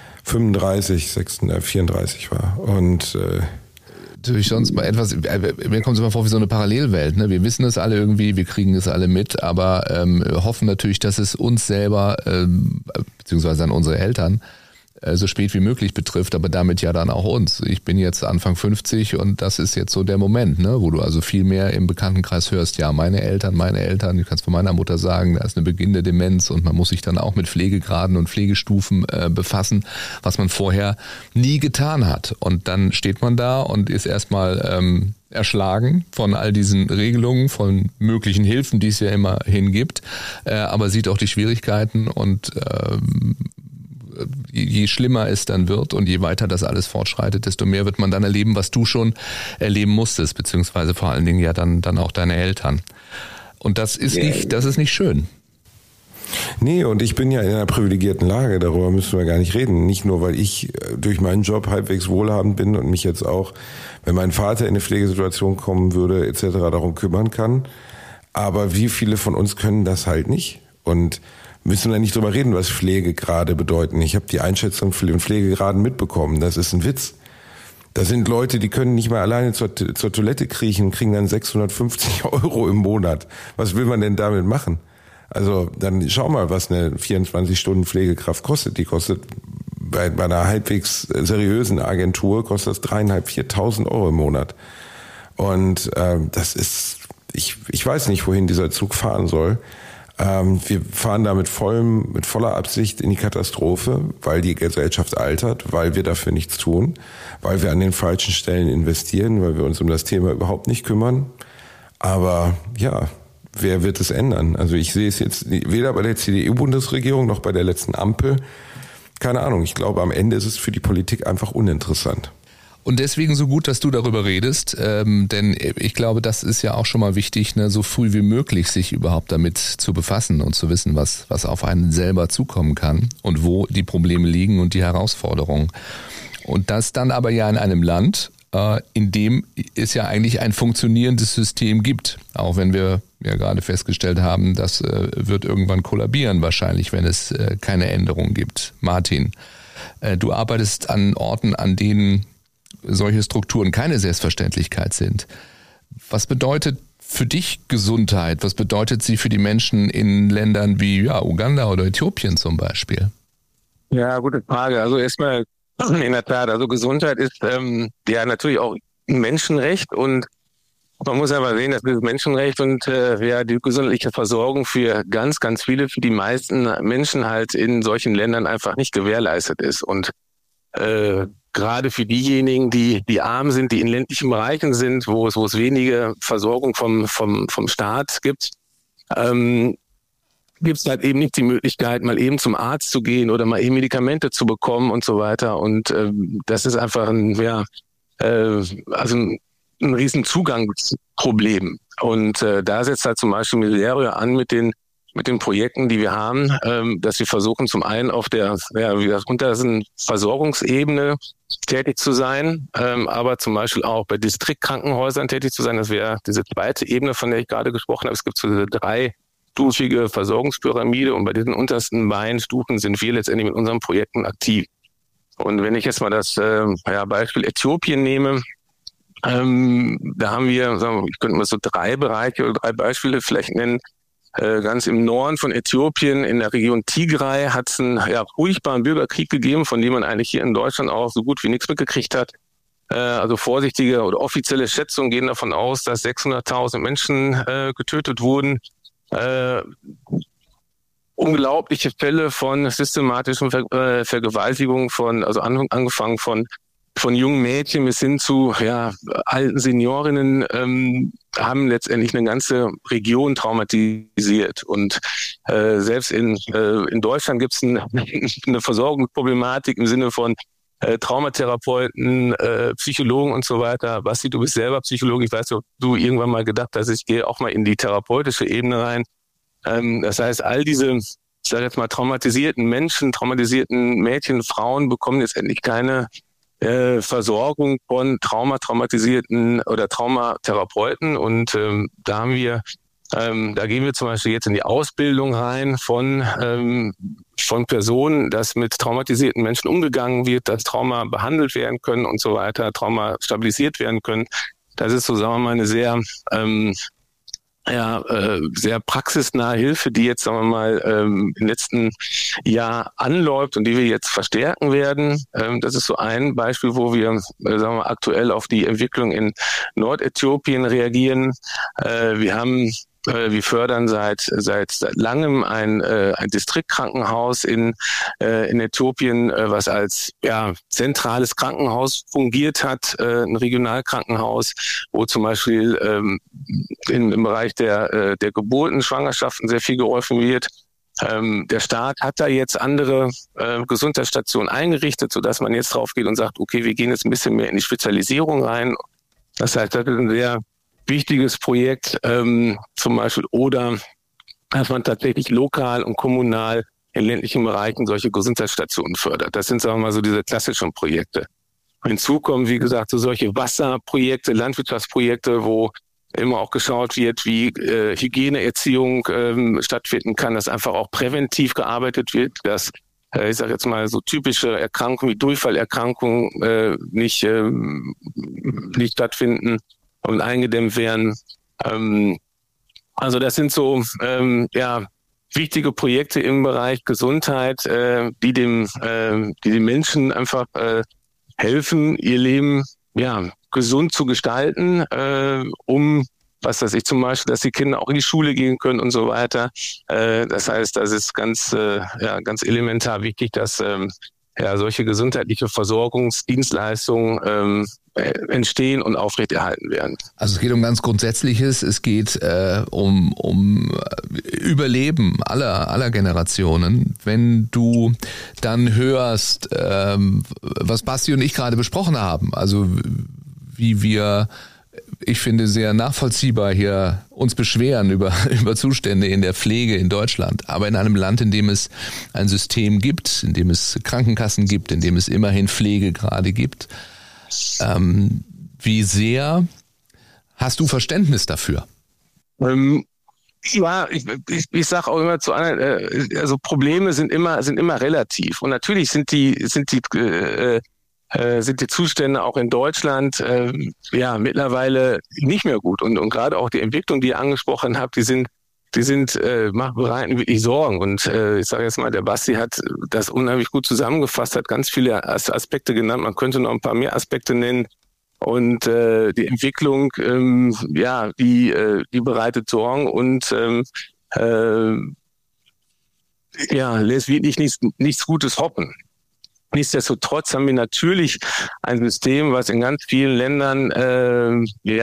34 war. Und natürlich sonst mal etwas, mir kommt es immer vor wie so eine Parallelwelt. Ne? Wir wissen es alle irgendwie, wir kriegen es alle mit, aber hoffen natürlich, dass es uns selber, beziehungsweise an unsere Eltern, so spät wie möglich betrifft, aber damit ja dann auch uns. Ich bin jetzt Anfang 50 und das ist jetzt so der Moment, ne, wo du also viel mehr im Bekanntenkreis hörst, ja, meine Eltern, du kannst von meiner Mutter sagen, da ist eine beginnende Demenz und man muss sich dann auch mit Pflegegraden und Pflegestufen befassen, was man vorher nie getan hat. Und dann steht man da und ist erstmal erschlagen von all diesen Regelungen, von möglichen Hilfen, die es ja immerhin gibt, aber sieht auch die Schwierigkeiten und je schlimmer es dann wird und je weiter das alles fortschreitet, desto mehr wird man dann erleben, was du schon erleben musstest, beziehungsweise vor allen Dingen ja dann auch deine Eltern. Und das ist nicht schön. Nee, und ich bin ja in einer privilegierten Lage, darüber müssen wir gar nicht reden. Nicht nur, weil ich durch meinen Job halbwegs wohlhabend bin und mich jetzt auch, wenn mein Vater in eine Pflegesituation kommen würde, etc., darum kümmern kann. Aber wie viele von uns können das halt nicht? Und müssen wir nicht drüber reden, was Pflegegrade bedeuten. Ich habe die Einschätzung von Pflegegraden mitbekommen. Das ist ein Witz. Da sind Leute, die können nicht mal alleine zur Toilette kriechen und kriegen dann 650 € im Monat. Was will man denn damit machen? Also dann schau mal, was eine 24-Stunden-Pflegekraft kostet. Die kostet bei einer halbwegs seriösen Agentur kostet das 3.500, 4.000 € im Monat. Und das ist, ich weiß nicht, wohin dieser Zug fahren soll. Wir fahren da mit voller Absicht in die Katastrophe, weil die Gesellschaft altert, weil wir dafür nichts tun, weil wir an den falschen Stellen investieren, weil wir uns um das Thema überhaupt nicht kümmern. Aber ja, wer wird es ändern? Also ich sehe es jetzt weder bei der CDU-Bundesregierung noch bei der letzten Ampel. Keine Ahnung, ich glaube, am Ende ist es für die Politik einfach uninteressant. Und deswegen so gut, dass du darüber redest, denn ich glaube, das ist ja auch schon mal wichtig, ne, so früh wie möglich sich überhaupt damit zu befassen und zu wissen, was auf einen selber zukommen kann und wo die Probleme liegen und die Herausforderungen. Und das dann aber ja in einem Land, in dem es ja eigentlich ein funktionierendes System gibt, auch wenn wir ja gerade festgestellt haben, das wird irgendwann kollabieren wahrscheinlich, wenn es keine Änderung gibt. Martin, du arbeitest an Orten, an denen solche Strukturen keine Selbstverständlichkeit sind. Was bedeutet für dich Gesundheit? Was bedeutet sie für die Menschen in Ländern wie Uganda oder Äthiopien zum Beispiel? Ja, gute Frage. Also erstmal in der Tat, also Gesundheit ist ja natürlich auch ein Menschenrecht und Man muss aber sehen, dass das Menschenrecht und die gesundheitliche Versorgung für ganz, ganz viele, für die meisten Menschen halt in solchen Ländern einfach nicht gewährleistet ist. Und gerade für diejenigen, die arm sind, die in ländlichen Bereichen sind, wo es wenige Versorgung vom Staat gibt, gibt es halt eben nicht die Möglichkeit, mal eben zum Arzt zu gehen oder mal eben Medikamente zu bekommen und so weiter. Und das ist einfach ein riesen Zugangsproblem. Und da setzt halt zum Beispiel Miserio an mit den Projekten, die wir haben, dass wir versuchen, zum einen auf der untersten Versorgungsebene tätig zu sein, aber zum Beispiel auch bei Distriktkrankenhäusern tätig zu sein. Das wäre diese zweite Ebene, von der ich gerade gesprochen habe. Es gibt so diese dreistufige Versorgungspyramide und bei diesen untersten beiden Stufen sind wir letztendlich mit unseren Projekten aktiv. Und wenn ich jetzt mal das Beispiel Äthiopien nehme, da haben wir, ich könnte mal so 3 Bereiche oder 3 Beispiele vielleicht nennen. Ganz im Norden von Äthiopien, in der Region Tigray, hat es einen furchtbaren Bürgerkrieg gegeben, von dem man eigentlich hier in Deutschland auch so gut wie nichts mitgekriegt hat. Also vorsichtige oder offizielle Schätzungen gehen davon aus, dass 600.000 Menschen getötet wurden. Unglaubliche Fälle von systematischen Vergewaltigungen angefangen von jungen Mädchen bis hin zu alten Seniorinnen haben letztendlich eine ganze Region traumatisiert. Und selbst in Deutschland gibt es eine Versorgungsproblematik im Sinne von Traumatherapeuten, Psychologen und so weiter. Basti, du bist selber Psychologe. Ich weiß, ob du irgendwann mal gedacht hast, ich gehe auch mal in die therapeutische Ebene rein. Das heißt, all diese, ich sage jetzt mal, traumatisierten Menschen, traumatisierten Mädchen, Frauen bekommen jetzt endlich keine Versorgung von traumatisierten oder Traumatherapeuten. Und da gehen wir zum Beispiel jetzt in die Ausbildung rein von Personen, dass mit traumatisierten Menschen umgegangen wird, dass Trauma behandelt werden können und so weiter, Trauma stabilisiert werden können. Das ist so, sagen wir mal, eine sehr sehr praxisnahe Hilfe, die jetzt, sagen wir mal, im letzten Jahr anläuft und die wir jetzt verstärken werden. Das ist so ein Beispiel, wo wir, sagen wir mal, aktuell auf die Entwicklung in Nordäthiopien reagieren. Wir fördern seit langem ein Distriktkrankenhaus in Äthiopien, was als zentrales Krankenhaus fungiert hat, ein Regionalkrankenhaus, wo zum Beispiel im Bereich der Geburten, Schwangerschaften sehr viel geholfen wird. Der Staat hat da jetzt andere Gesundheitsstationen eingerichtet, sodass man jetzt drauf geht und sagt, okay, wir gehen jetzt ein bisschen mehr in die Spezialisierung rein. Das heißt, das ist ein sehr wichtiges Projekt, zum Beispiel, oder dass man tatsächlich lokal und kommunal in ländlichen Bereichen solche Gesundheitsstationen fördert. Das sind, sagen wir mal, so diese klassischen Projekte. Hinzu kommen, wie gesagt, so solche Wasserprojekte, Landwirtschaftsprojekte, wo immer auch geschaut wird, wie Hygieneerziehung stattfinden kann, dass einfach auch präventiv gearbeitet wird, dass ich sage jetzt mal, so typische Erkrankungen wie Durchfallerkrankungen nicht stattfinden und eingedämmt werden. Also das sind so wichtige Projekte im Bereich Gesundheit, die den Menschen einfach helfen, ihr Leben gesund zu gestalten, was weiß ich zum Beispiel, dass die Kinder auch in die Schule gehen können und so weiter. Das heißt, das ist ganz elementar wichtig, dass solche gesundheitliche Versorgungsdienstleistungen entstehen und aufrechterhalten werden. Also es geht um ganz Grundsätzliches, es geht um Überleben aller Generationen. Wenn du dann hörst, was Basti und ich gerade besprochen haben, also wie wir, ich finde, sehr nachvollziehbar hier uns beschweren über Zustände in der Pflege in Deutschland, aber in einem Land, in dem es ein System gibt, in dem es Krankenkassen gibt, in dem es immerhin Pflege gerade gibt. Wie sehr hast du Verständnis dafür? Ich sage auch immer zu anderen, also Probleme sind immer relativ, und natürlich sind die Zustände auch in Deutschland mittlerweile nicht mehr gut, und gerade auch die Entwicklung, die ihr angesprochen habt, die bereiten wirklich Sorgen. Und ich sage jetzt mal, der Basti hat das unheimlich gut zusammengefasst, hat ganz viele Aspekte genannt. Man könnte noch ein paar mehr Aspekte nennen. Und die Entwicklung, die bereitet Sorgen und lässt wirklich nichts Gutes hoffen. Nichtsdestotrotz haben wir natürlich ein System, was in ganz vielen Ländern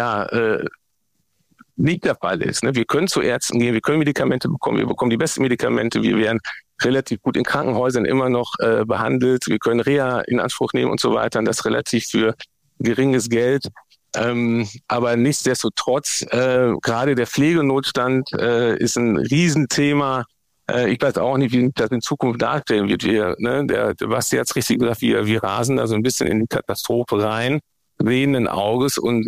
nicht der Fall ist. Ne? Wir können zu Ärzten gehen, wir können Medikamente bekommen, wir bekommen die besten Medikamente, wir werden relativ gut in Krankenhäusern immer noch behandelt, wir können Reha in Anspruch nehmen und so weiter, und das relativ für geringes Geld. Aber nichtsdestotrotz, gerade der Pflegenotstand ist ein Riesenthema. Ich weiß auch nicht, wie das in Zukunft darstellen wird. Der Basti hat es richtig gesagt, wir rasen da so ein bisschen in die Katastrophe rein, sehenden Auges, und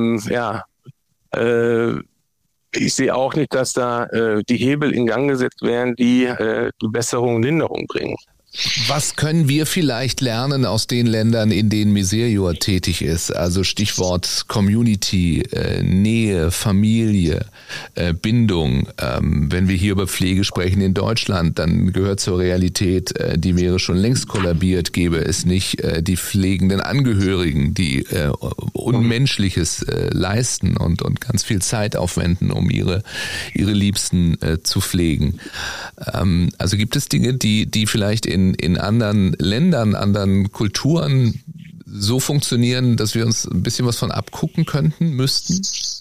ich sehe auch nicht, dass da die Hebel in Gang gesetzt werden, die Besserung und Linderung bringen. Was können wir vielleicht lernen aus den Ländern, in denen Miserior tätig ist? Also Stichwort Community, Nähe, Familie, Bindung. Wenn wir hier über Pflege sprechen in Deutschland, dann gehört zur Realität, die wäre schon längst kollabiert, gäbe es nicht die pflegenden Angehörigen, die Unmenschliches leisten und ganz viel Zeit aufwenden, um ihre Liebsten zu pflegen. Also gibt es Dinge, die vielleicht in anderen Ländern, anderen Kulturen so funktionieren, dass wir uns ein bisschen was von abgucken müssten?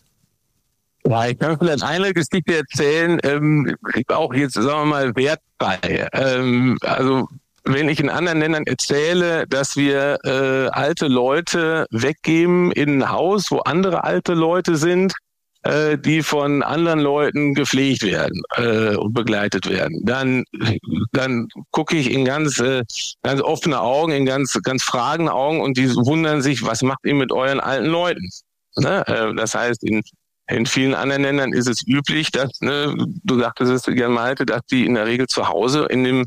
Ja, ich kann vielleicht eine Geschichte erzählen, auch jetzt, sagen wir mal, wertfrei. Also wenn ich in anderen Ländern erzähle, dass wir alte Leute weggeben in ein Haus, wo andere alte Leute sind, die von anderen Leuten gepflegt werden und begleitet werden, dann gucke ich in ganz offene Augen, in ganz fragende Augen, und die wundern sich, was macht ihr mit euren alten Leuten? Ne? Das heißt, in vielen anderen Ländern ist es üblich, dass, du sagtest es gerne, Malte, dass die in der Regel zu Hause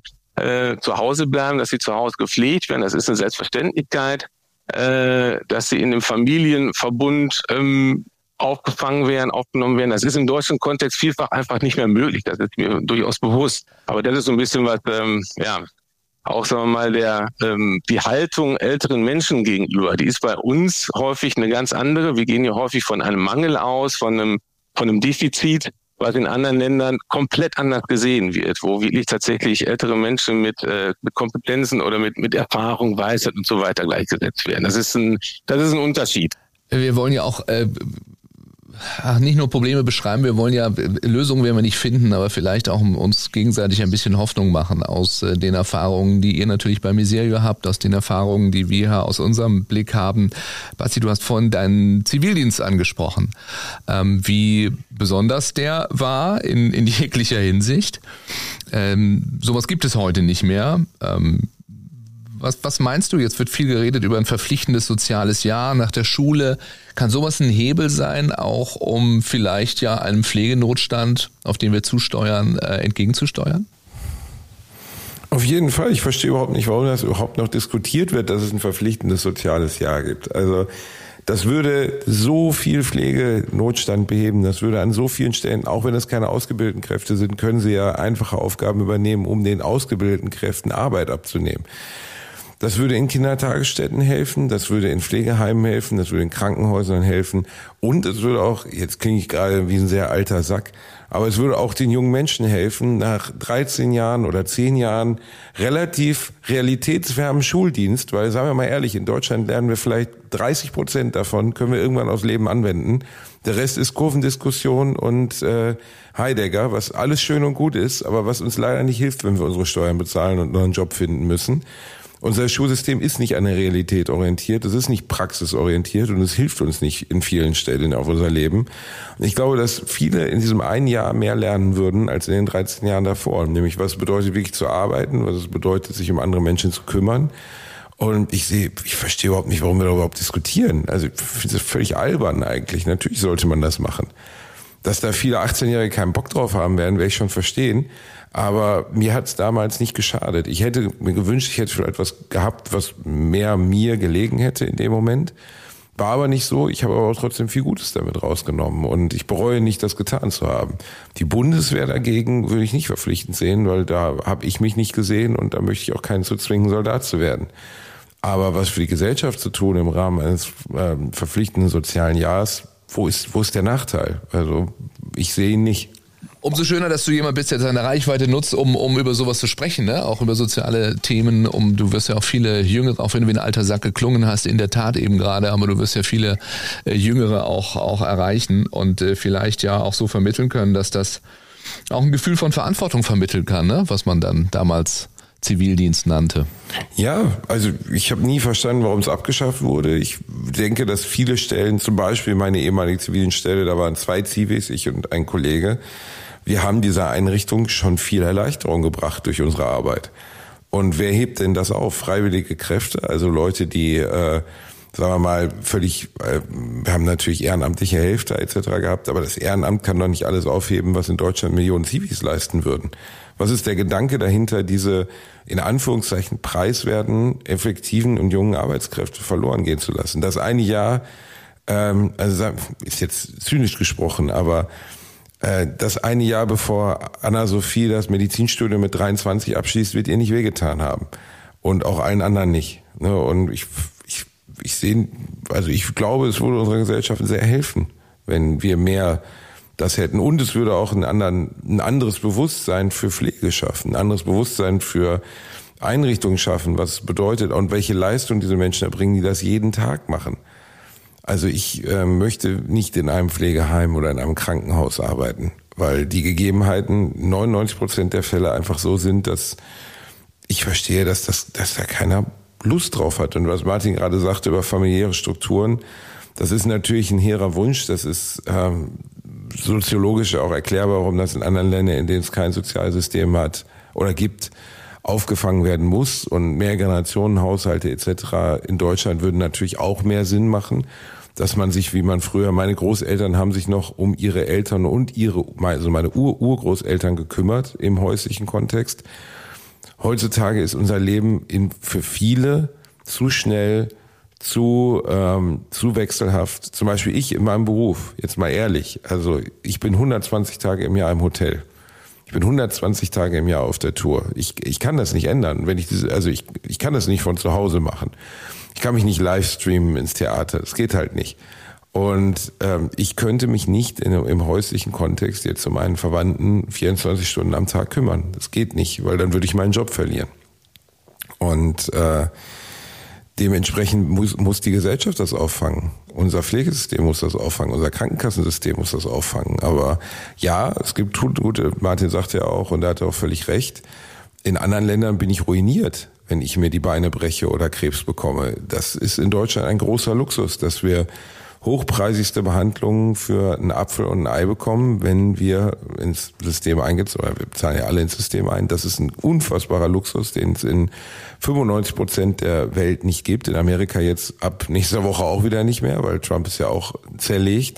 bleiben, dass sie zu Hause gepflegt werden. Das ist eine Selbstverständlichkeit, dass sie in dem Familienverbund aufgefangen werden, aufgenommen werden. Das ist im deutschen Kontext vielfach einfach nicht mehr möglich. Das ist mir durchaus bewusst. Aber das ist so ein bisschen was, auch sagen wir mal, die Haltung älteren Menschen gegenüber, die ist bei uns häufig eine ganz andere. Wir gehen hier häufig von einem Mangel aus, von einem Defizit, was in anderen Ländern komplett anders gesehen wird, wo wirklich tatsächlich ältere Menschen mit Kompetenzen oder mit Erfahrung, Weisheit und so weiter gleichgesetzt werden. Das ist ein Unterschied. Wir wollen ja auch nicht nur Probleme beschreiben, wir wollen ja, Lösungen werden wir nicht finden, aber vielleicht auch uns gegenseitig ein bisschen Hoffnung machen aus den Erfahrungen, die ihr natürlich bei Miserior habt, aus den Erfahrungen, die wir aus unserem Blick haben. Basti, du hast vorhin deinen Zivildienst angesprochen, wie besonders der war in jeglicher Hinsicht. Sowas gibt es heute nicht mehr. Was meinst du? Jetzt wird viel geredet über ein verpflichtendes soziales Jahr nach der Schule. Kann sowas ein Hebel sein, auch um vielleicht ja einem Pflegenotstand, auf den wir zusteuern, entgegenzusteuern? Auf jeden Fall. Ich verstehe überhaupt nicht, warum das überhaupt noch diskutiert wird, dass es ein verpflichtendes soziales Jahr gibt. Also das würde so viel Pflegenotstand beheben, das würde an so vielen Stellen, auch wenn es keine ausgebildeten Kräfte sind, können sie ja einfache Aufgaben übernehmen, um den ausgebildeten Kräften Arbeit abzunehmen. Das würde in Kindertagesstätten helfen, das würde in Pflegeheimen helfen, das würde in Krankenhäusern helfen, und es würde auch, jetzt klinge ich gerade wie ein sehr alter Sack, aber es würde auch den jungen Menschen helfen, nach 13 Jahren oder 10 Jahren relativ realitätsfernen Schuldienst, weil, sagen wir mal ehrlich, in Deutschland lernen wir vielleicht 30% davon, können wir irgendwann aufs Leben anwenden. Der Rest ist Kurvendiskussion und Heidegger, was alles schön und gut ist, aber was uns leider nicht hilft, wenn wir unsere Steuern bezahlen und noch einen Job finden müssen. Unser Schulsystem ist nicht an der Realität orientiert, es ist nicht praxisorientiert und es hilft uns nicht in vielen Stellen auf unser Leben. Ich glaube, dass viele in diesem einen Jahr mehr lernen würden als in den 13 Jahren davor. Nämlich, was es bedeutet, wirklich zu arbeiten, was es bedeutet, sich um andere Menschen zu kümmern. Und ich verstehe überhaupt nicht, warum wir da überhaupt diskutieren. Also ich finde es völlig albern eigentlich. Natürlich sollte man das machen. Dass da viele 18-Jährige keinen Bock drauf haben werden, werde ich schon verstehen. Aber mir hat es damals nicht geschadet. Ich hätte mir gewünscht, ich hätte vielleicht etwas gehabt, was mehr mir gelegen hätte in dem Moment. War aber nicht so. Ich habe aber auch trotzdem viel Gutes damit rausgenommen. Und ich bereue nicht, das getan zu haben. Die Bundeswehr dagegen würde ich nicht verpflichtend sehen, weil da habe ich mich nicht gesehen und da möchte ich auch keinen zu zwingen, Soldat zu werden. Aber was für die Gesellschaft zu tun im Rahmen eines verpflichtenden sozialen Jahres, wo ist der Nachteil? Also ich sehe ihn nicht. Umso schöner, dass du jemand bist, der seine Reichweite nutzt, um über sowas zu sprechen, ne? Auch über soziale Themen. Du wirst ja auch viele Jüngere, auch wenn du wie ein alter Sack geklungen hast, in der Tat eben gerade, aber du wirst ja viele Jüngere auch erreichen und vielleicht ja auch so vermitteln können, dass das auch ein Gefühl von Verantwortung vermitteln kann, ne? Was man dann damals Zivildienst nannte. Ja, also ich habe nie verstanden, warum es abgeschafft wurde. Ich denke, dass viele Stellen, zum Beispiel meine ehemalige Zivildienststelle, da waren 2 Zivis, ich und ein Kollege, wir haben dieser Einrichtung schon viel Erleichterung gebracht durch unsere Arbeit. Und wer hebt denn das auf? Freiwillige Kräfte, also Leute, die, sagen wir mal, wir haben natürlich ehrenamtliche Helfer etc. gehabt, aber das Ehrenamt kann doch nicht alles aufheben, was in Deutschland Millionen Zivis leisten würden. Was ist der Gedanke dahinter, diese in Anführungszeichen preiswerten, effektiven und jungen Arbeitskräfte verloren gehen zu lassen? Das eine Jahr, also ist jetzt zynisch gesprochen, aber das eine Jahr, bevor Anna-Sophie das Medizinstudium mit 23 abschließt, wird ihr nicht wehgetan haben. Und auch allen anderen nicht. Und ich sehe, also ich glaube, es würde unserer Gesellschaft sehr helfen, wenn wir mehr das hätten. Und es würde auch ein anderes Bewusstsein für Pflege schaffen, ein anderes Bewusstsein für Einrichtungen schaffen, was es bedeutet und welche Leistung diese Menschen erbringen, die das jeden Tag machen. Also ich möchte nicht in einem Pflegeheim oder in einem Krankenhaus arbeiten, weil die Gegebenheiten 99% der Fälle einfach so sind, dass ich verstehe, dass da keiner Lust drauf hat. Und was Martin gerade sagte über familiäre Strukturen, das ist natürlich ein hehrer Wunsch, das ist soziologisch auch erklärbar, warum das in anderen Ländern, in denen es kein Sozialsystem hat oder gibt, aufgefangen werden muss. Und Mehrgenerationenhaushalte etc. in Deutschland würden natürlich auch mehr Sinn machen, dass man sich, wie man früher, meine Großeltern haben sich noch um ihre Eltern und also meine Urgroßeltern gekümmert im häuslichen Kontext. Heutzutage ist unser Leben für viele zu schnell, zu wechselhaft. Zum Beispiel ich in meinem Beruf, jetzt mal ehrlich, also ich bin 120 Tage im Jahr im Hotel. Ich bin 120 Tage im Jahr auf der Tour. Ich kann das nicht ändern, ich kann das nicht von zu Hause machen. Ich kann mich nicht live streamen ins Theater, das geht halt nicht. Und ich könnte mich nicht im häuslichen Kontext jetzt um einen Verwandten 24 Stunden am Tag kümmern. Das geht nicht, weil dann würde ich meinen Job verlieren. Und dementsprechend muss die Gesellschaft das auffangen. Unser Pflegesystem muss das auffangen, unser Krankenkassensystem muss das auffangen. Aber ja, es gibt gute, Martin sagt ja auch, und er hat auch völlig recht, in anderen Ländern bin ich ruiniert, wenn ich mir die Beine breche oder Krebs bekomme. Das ist in Deutschland ein großer Luxus, dass wir hochpreisigste Behandlungen für einen Apfel und ein Ei bekommen, wenn wir ins System eingezogen, oder wir bezahlen ja alle ins System ein. Das ist ein unfassbarer Luxus, den es in 95% der Welt nicht gibt. In Amerika jetzt ab nächster Woche auch wieder nicht mehr, weil Trump ist ja auch zerlegt.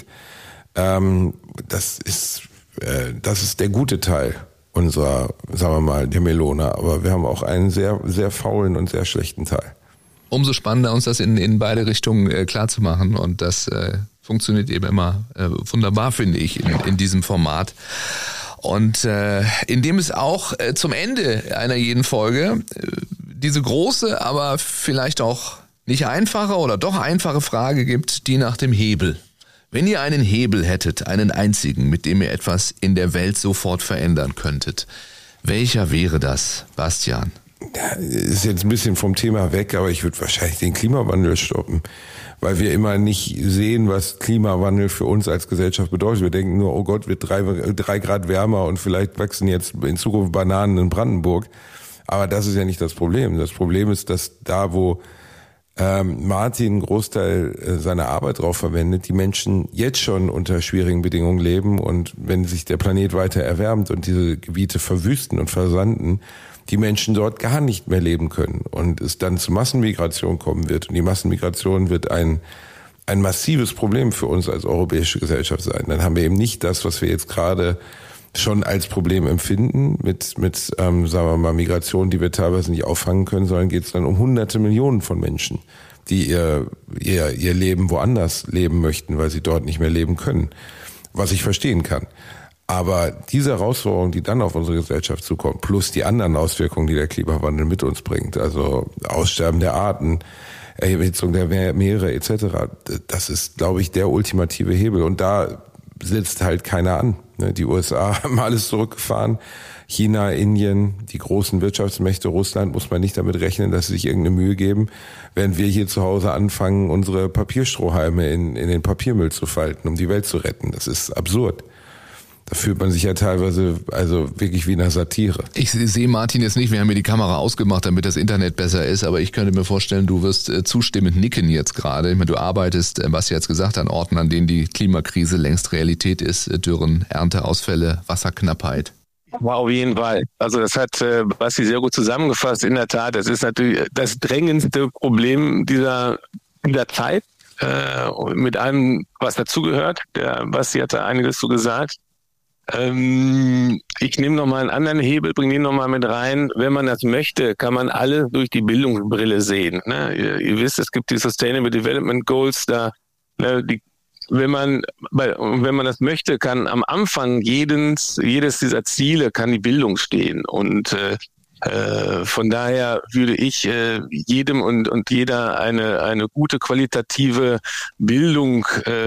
Das ist der gute Teil unserer, sagen wir mal, der Melone. Aber wir haben auch einen sehr, sehr faulen und sehr schlechten Teil. Umso spannender, uns das in beide Richtungen klar zu machen. Und das funktioniert eben immer wunderbar, finde ich, in diesem Format. Und indem es auch zum Ende einer jeden Folge diese große, aber vielleicht auch nicht einfache oder doch einfache Frage gibt, die nach dem Hebel. Wenn ihr einen Hebel hättet, einen einzigen, mit dem ihr etwas in der Welt sofort verändern könntet, welcher wäre das, Bastian? Ja, ist jetzt ein bisschen vom Thema weg, aber ich würde wahrscheinlich den Klimawandel stoppen, weil wir immer nicht sehen, was Klimawandel für uns als Gesellschaft bedeutet. Wir denken nur, oh Gott, wird 3 Grad wärmer und vielleicht wachsen jetzt in Zukunft Bananen in Brandenburg. Aber das ist ja nicht das Problem. Das Problem ist, dass da, wo Martin einen Großteil seiner Arbeit drauf verwendet, die Menschen jetzt schon unter schwierigen Bedingungen leben, und wenn sich der Planet weiter erwärmt und diese Gebiete verwüsten und versanden, die Menschen dort gar nicht mehr leben können und es dann zu Massenmigration kommen wird. Und die Massenmigration wird ein massives Problem für uns als europäische Gesellschaft sein. Dann haben wir eben nicht das, was wir jetzt gerade schon als Problem empfinden mit sagen wir mal, Migration, die wir teilweise nicht auffangen können, sondern geht es dann um hunderte Millionen von Menschen, die ihr Leben woanders leben möchten, weil sie dort nicht mehr leben können. Was ich verstehen kann. Aber diese Herausforderungen, die dann auf unsere Gesellschaft zukommen, plus die anderen Auswirkungen, die der Klimawandel mit uns bringt, also Aussterben der Arten, Erhitzung der Meere etc., das ist, glaube ich, der ultimative Hebel. Und da setzt halt keiner an. Die USA haben alles zurückgefahren. China, Indien, die großen Wirtschaftsmächte, Russland, muss man nicht damit rechnen, dass sie sich irgendeine Mühe geben, während wir hier zu Hause anfangen, unsere Papierstrohhalme in den Papiermüll zu falten, um die Welt zu retten. Das ist absurd. Da fühlt man sich ja teilweise also wirklich wie in einer Satire. Ich sehe Martin jetzt nicht, wir haben mir die Kamera ausgemacht, damit das Internet besser ist, aber ich könnte mir vorstellen, du wirst zustimmend nicken jetzt gerade. Ich meine, du arbeitest, was du jetzt gesagt, an Orten, an denen die Klimakrise längst Realität ist, Dürren, Ernteausfälle, Wasserknappheit. Auf jeden Fall. Also das hat Basti sehr gut zusammengefasst. In der Tat, das ist natürlich das drängendste Problem dieser Zeit, mit allem, was dazugehört. Der Basti hat da einiges zu gesagt. Ich nehme nochmal einen anderen Hebel, bringe den nochmal mit rein. Wenn man das möchte, kann man alles durch die Bildungsbrille sehen. Ne? Ihr wisst, es gibt die Sustainable Development Goals, wenn man das möchte, kann am Anfang jedes dieser Ziele kann die Bildung stehen. Und von daher würde ich jedem und jeder eine gute qualitative Bildung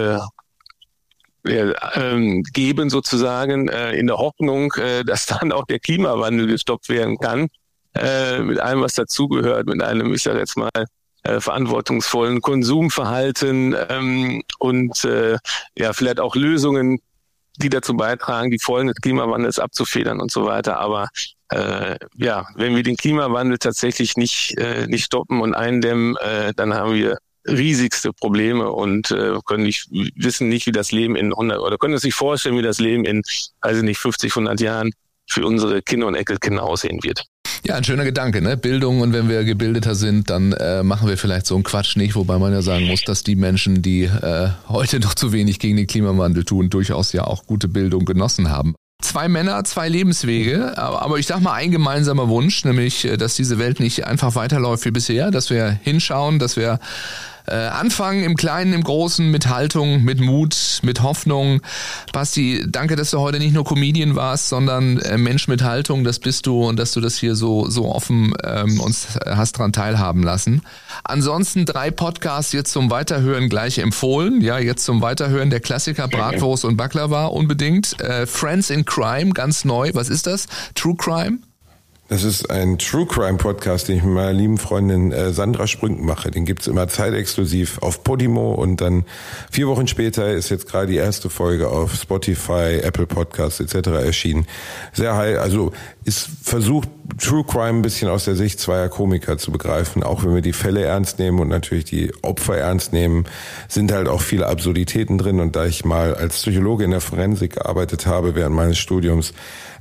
geben sozusagen, in der Hoffnung, dass dann auch der Klimawandel gestoppt werden kann, mit allem, was dazugehört, mit einem, ich sage jetzt mal, verantwortungsvollen Konsumverhalten und vielleicht auch Lösungen, die dazu beitragen, die Folgen des Klimawandels abzufedern und so weiter. Aber wenn wir den Klimawandel tatsächlich nicht stoppen und eindämmen, dann haben wir riesigste Probleme und wissen nicht, wie das Leben in 100 oder können uns nicht vorstellen, wie das Leben in, 50, 100 Jahren für unsere Kinder und Enkelkinder aussehen wird. Ja, ein schöner Gedanke, ne? Bildung, und wenn wir gebildeter sind, dann machen wir vielleicht so einen Quatsch nicht, wobei man ja sagen muss, dass die Menschen, die heute noch zu wenig gegen den Klimawandel tun, durchaus ja auch gute Bildung genossen haben. 2 Männer, 2 Lebenswege, aber ich sag mal ein gemeinsamer Wunsch, nämlich, dass diese Welt nicht einfach weiterläuft wie bisher, dass wir hinschauen, dass wir anfangen im Kleinen, im Großen, mit Haltung, mit Mut, mit Hoffnung. Basti, danke, dass du heute nicht nur Comedian warst, sondern Mensch mit Haltung, das bist du, und dass du das hier so offen uns hast dran teilhaben lassen. Ansonsten 3 Podcasts jetzt zum Weiterhören gleich empfohlen. Ja, jetzt zum Weiterhören der Klassiker Bratwurst und Baklava unbedingt. Friends in Crime, ganz neu. Was ist das? True Crime? Das ist ein True Crime Podcast, den ich mit meiner lieben Freundin Sandra Sprünken mache. Den gibt's immer zeitexklusiv auf Podimo, und dann 4 Wochen später ist jetzt gerade die erste Folge auf Spotify, Apple Podcasts etc. erschienen. Sehr also ist versucht, True Crime ein bisschen aus der Sicht zweier Komiker zu begreifen. Auch wenn wir die Fälle ernst nehmen und natürlich die Opfer ernst nehmen, sind halt auch viele Absurditäten drin. Und da ich mal als Psychologe in der Forensik gearbeitet habe während meines Studiums,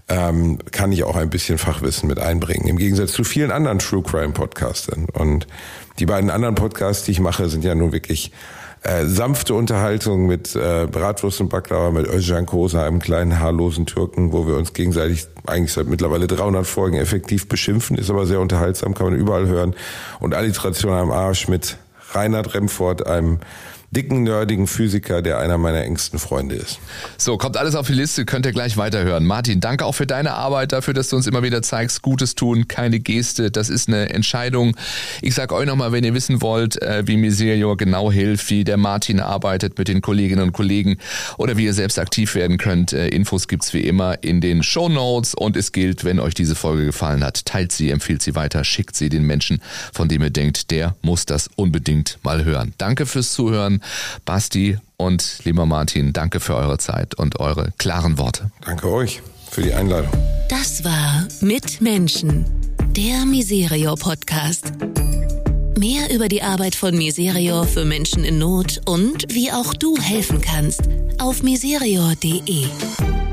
kann ich auch ein bisschen Fachwissen mit einbringen. Im Gegensatz zu vielen anderen True Crime Podcastern. Und die beiden anderen Podcasts, die ich mache, sind ja nun wirklich sanfte Unterhaltung mit Bratwurst und Baklava, mit Özcan Kosa, einem kleinen haarlosen Türken, wo wir uns gegenseitig eigentlich seit mittlerweile 300 Folgen effektiv beschimpfen. Ist aber sehr unterhaltsam, kann man überall hören. Und Alliteration am Arsch mit Reinhard Remford, einem dicken, nerdigen Physiker, der einer meiner engsten Freunde ist. So, kommt alles auf die Liste, könnt ihr gleich weiterhören. Martin, danke auch für deine Arbeit, dafür, dass du uns immer wieder zeigst, Gutes tun, keine Geste, das ist eine Entscheidung. Ich sag euch nochmal, wenn ihr wissen wollt, wie Miserior genau hilft, wie der Martin arbeitet mit den Kolleginnen und Kollegen oder wie ihr selbst aktiv werden könnt, Infos gibt's wie immer in den Shownotes, und es gilt, wenn euch diese Folge gefallen hat, teilt sie, empfiehlt sie weiter, schickt sie den Menschen, von dem ihr denkt, der muss das unbedingt mal hören. Danke fürs Zuhören. Basti und lieber Martin, danke für eure Zeit und eure klaren Worte. Danke euch für die Einladung. Das war Mit Menschen, der Miserior Podcast. Mehr über die Arbeit von Miserior für Menschen in Not und wie auch du helfen kannst auf miserior.de.